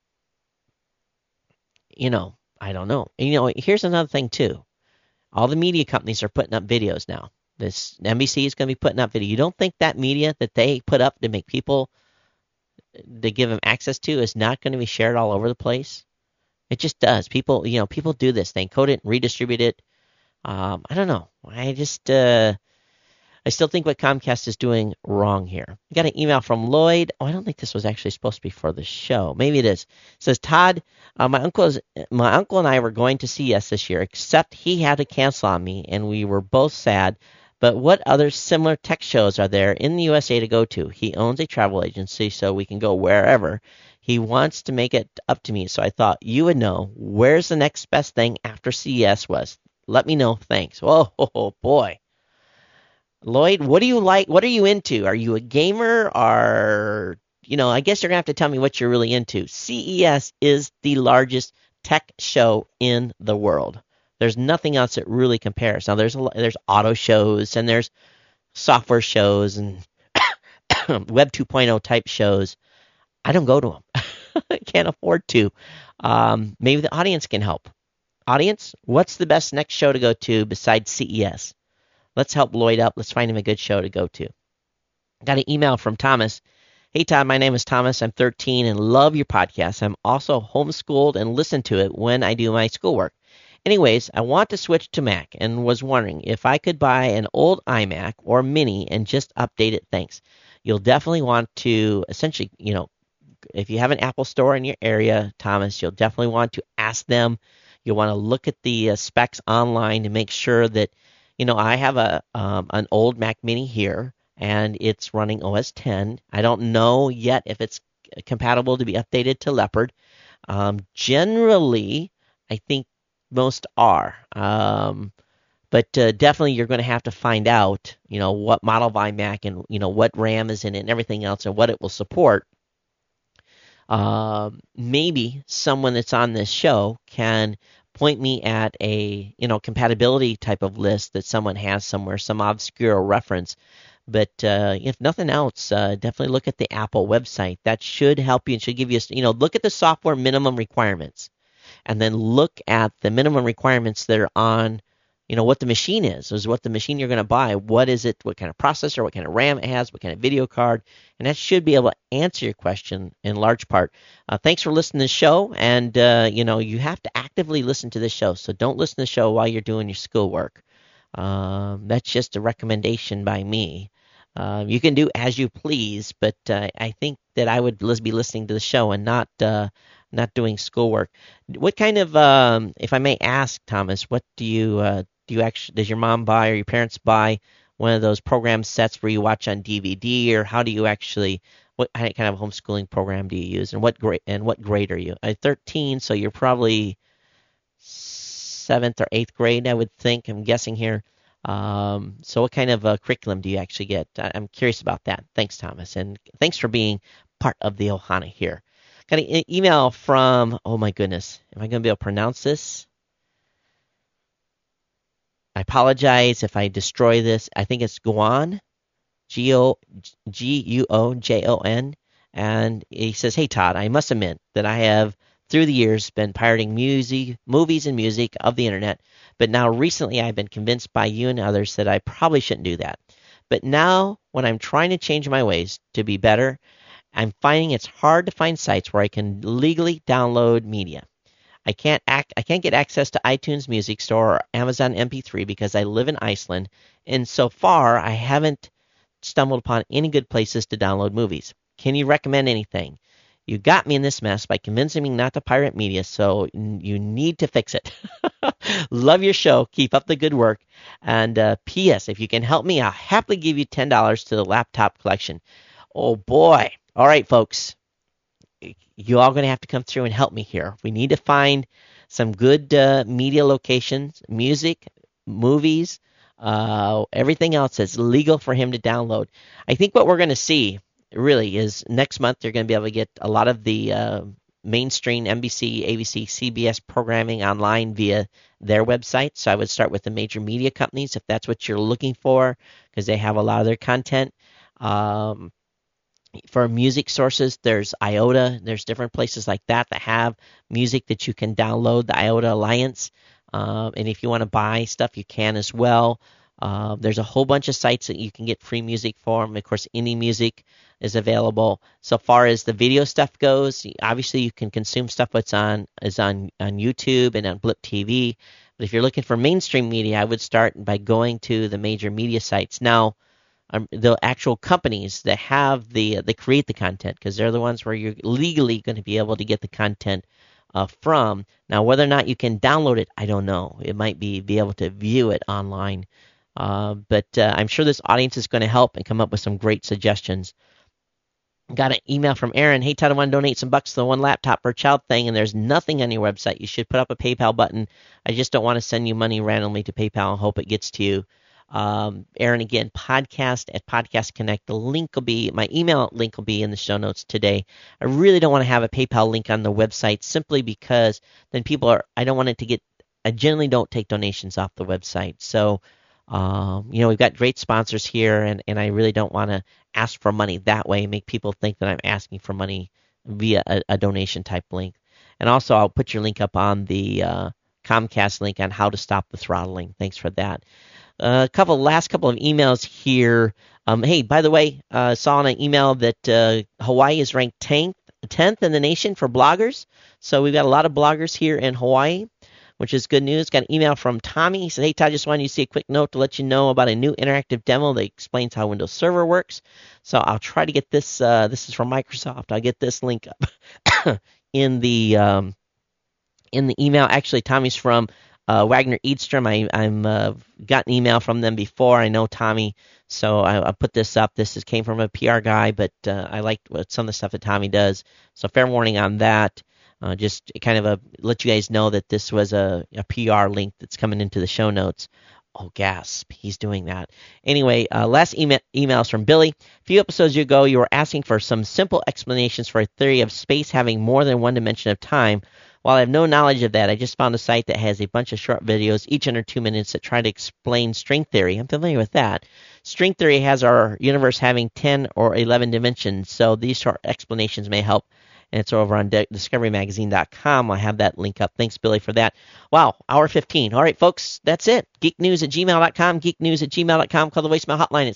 don't know. Here's another thing too. All the media companies are putting up videos now. This NBC is going to be putting up video. You don't think that media that they put up to make people, to give them access to, is not going to be shared all over the place? It just does. People do this. They encode it and redistribute it. I don't know. I still think what Comcast is doing wrong here. I got an email from Lloyd. I don't think this was actually supposed to be for the show. Maybe it is. It says, Todd, my uncle and I were going to CES this year, except he had to cancel on me, and we were both sad. But what other similar tech shows are there in the USA to go to? He owns a travel agency, so we can go wherever. He wants to make it up to me, so I thought you would know where's the next best thing after CES was. Let me know. Thanks. Oh, boy. Lloyd, what do you like? What are you into? Are you a gamer? Or, I guess you're going to have to tell me what you're really into. CES is the largest tech show in the world. There's nothing else that really compares. Now, there's auto shows and there's software shows and Web 2.0 type shows. I don't go to them. I can't afford to. Maybe the audience can help. Audience, what's the best next show to go to besides CES? Let's help Lloyd up. Let's find him a good show to go to. Got an email from Thomas. Hey, Todd, my name is Thomas. I'm 13 and love your podcast. I'm also homeschooled and listen to it when I do my schoolwork. Anyways, I want to switch to Mac and was wondering if I could buy an old iMac or Mini and just update it. Thanks. You'll definitely want to essentially, if you have an Apple store in your area, Thomas, you'll definitely want to ask them. You'll want to look at the specs online to make sure that, I have an old Mac Mini here, and it's running OS 10. I don't know yet if it's compatible to be updated to Leopard. Generally, I think most are. But definitely you're going to have to find out, what model of iMac and, what RAM is in it and everything else and what it will support. Maybe someone that's on this show can point me at a, compatibility type of list that someone has somewhere, some obscure reference. But if nothing else, definitely look at the Apple website. That should help you and should give you, look at the software minimum requirements. And then look at the minimum requirements that are on, what the machine is what the machine you're going to buy. What is it? What kind of processor? What kind of RAM it has? What kind of video card? And that should be able to answer your question in large part. Thanks for listening to the show. And, you have to actively listen to this show. So don't listen to the show while you're doing your schoolwork. That's just a recommendation by me. You can do as you please, but I think that I would be listening to the show and not doing schoolwork. What kind of, if I may ask, Thomas, what do you actually, does your mom buy or your parents buy one of those program sets where you watch on DVD, or how do you actually, what kind of homeschooling program do you use, and what grade are you? I'm 13, so you're probably 7th or 8th grade, I would think. I'm guessing here. So what kind of curriculum do you actually get? I'm curious about that. Thanks, Thomas, and thanks for being part of the Ohana here. Got an email from, oh my goodness, am I going to be able to pronounce this? I apologize if I destroy this. I think it's Guon, Guuojon, and he says, hey Todd, I must admit that I have, through the years, been pirating movies and music of the internet, but now recently I've been convinced by you and others that I probably shouldn't do that. But now, when I'm trying to change my ways to be better, I'm finding it's hard to find sites where I can legally download media. I can't get access to iTunes Music Store or Amazon MP3 because I live in Iceland, and so far I haven't stumbled upon any good places to download movies. Can you recommend anything? You got me in this mess by convincing me not to pirate media, so you need to fix it. Love your show. Keep up the good work. And P.S. If you can help me, I'll happily give you $10 to the laptop collection. Oh, boy. All right, folks. You all going to have to come through and help me here. We need to find some good media locations, music, movies, everything else that's legal for him to download. I think what we're going to see really is next month you're going to be able to get a lot of the mainstream NBC, ABC, CBS programming online via their website. So I would start with the major media companies if that's what you're looking for, because they have a lot of their content. For music sources, there's IOTA. There's different places like that have music that you can download, the IOTA Alliance. And if you want to buy stuff, you can as well. There's a whole bunch of sites that you can get free music from. Of course, indie music is available. So far as the video stuff goes, obviously you can consume stuff that's on YouTube and on Blip TV. But if you're looking for mainstream media, I would start by going to the major media sites. Now, the actual companies that have they create the content, because they're the ones where you're legally going to be able to get the content from. Now, whether or not you can download it, I don't know. It might be able to view it online. But I'm sure this audience is going to help and come up with some great suggestions. Got an email from Aaron. Hey, Todd, I want to donate some bucks to the one laptop per child thing, and there's nothing on your website. You should put up a PayPal button. I just don't want to send you money randomly to PayPal and hope it gets to you. Aaron, again, podcast@Podcast Connect. The link will be, my email link will be in the show notes today. I really don't want to have a PayPal link on the website simply because then I don't want it to I generally don't take donations off the website. So, we've got great sponsors here, and I really don't want to ask for money that way, make people think that I'm asking for money via a donation type link. And also, I'll put your link up on the Comcast link on how to stop the throttling. Thanks for that. last couple of emails here. Hey, by the way, saw on an email that Hawaii is ranked 10th in the nation for bloggers. So we've got a lot of bloggers here in Hawaii, which is good news. Got an email from Tommy. He said, hey, Todd, just wanted you to see a quick note to let you know about a new interactive demo that explains how Windows Server works. So I'll try to get this. This is from Microsoft. I'll get this link up in the email. Actually, Tommy's from Wagner Eadstrom. I'm got an email from them before. I know Tommy, so I put this up. This came from a PR guy, but I liked some of the stuff that Tommy does. So fair warning on that. Just kind of let you guys know that this was a PR link that's coming into the show notes. Oh, gasp, he's doing that. Anyway, last emails from Billy. A few episodes ago, you were asking for some simple explanations for a theory of space having more than one dimension of time. While I have no knowledge of that, I just found a site that has a bunch of short videos, each under 2 minutes, that try to explain string theory. I'm familiar with that. String theory has our universe having 10 or 11 dimensions, so these short explanations may help. And it's over on DiscoveryMagazine.com. I'll have that link up. Thanks, Billy, for that. Wow, hour 15. All right, folks, that's it. Geeknews@gmail.com, geeknews@gmail.com. Call the voicemail hotline at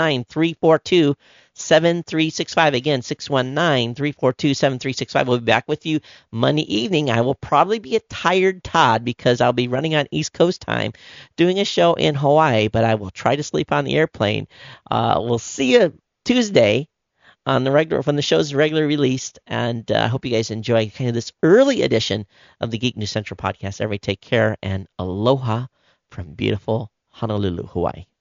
619-342-7365. Again, 619-342-7365. We'll be back with you Monday evening. I will probably be a tired Todd because I'll be running on East Coast time doing a show in Hawaii, but I will try to sleep on the airplane. We'll see you Tuesday on the regular, when the show's regularly released, and I hope you guys enjoy kind of this early edition of the Geek News Central podcast. Everybody take care, and aloha from beautiful Honolulu, Hawaii.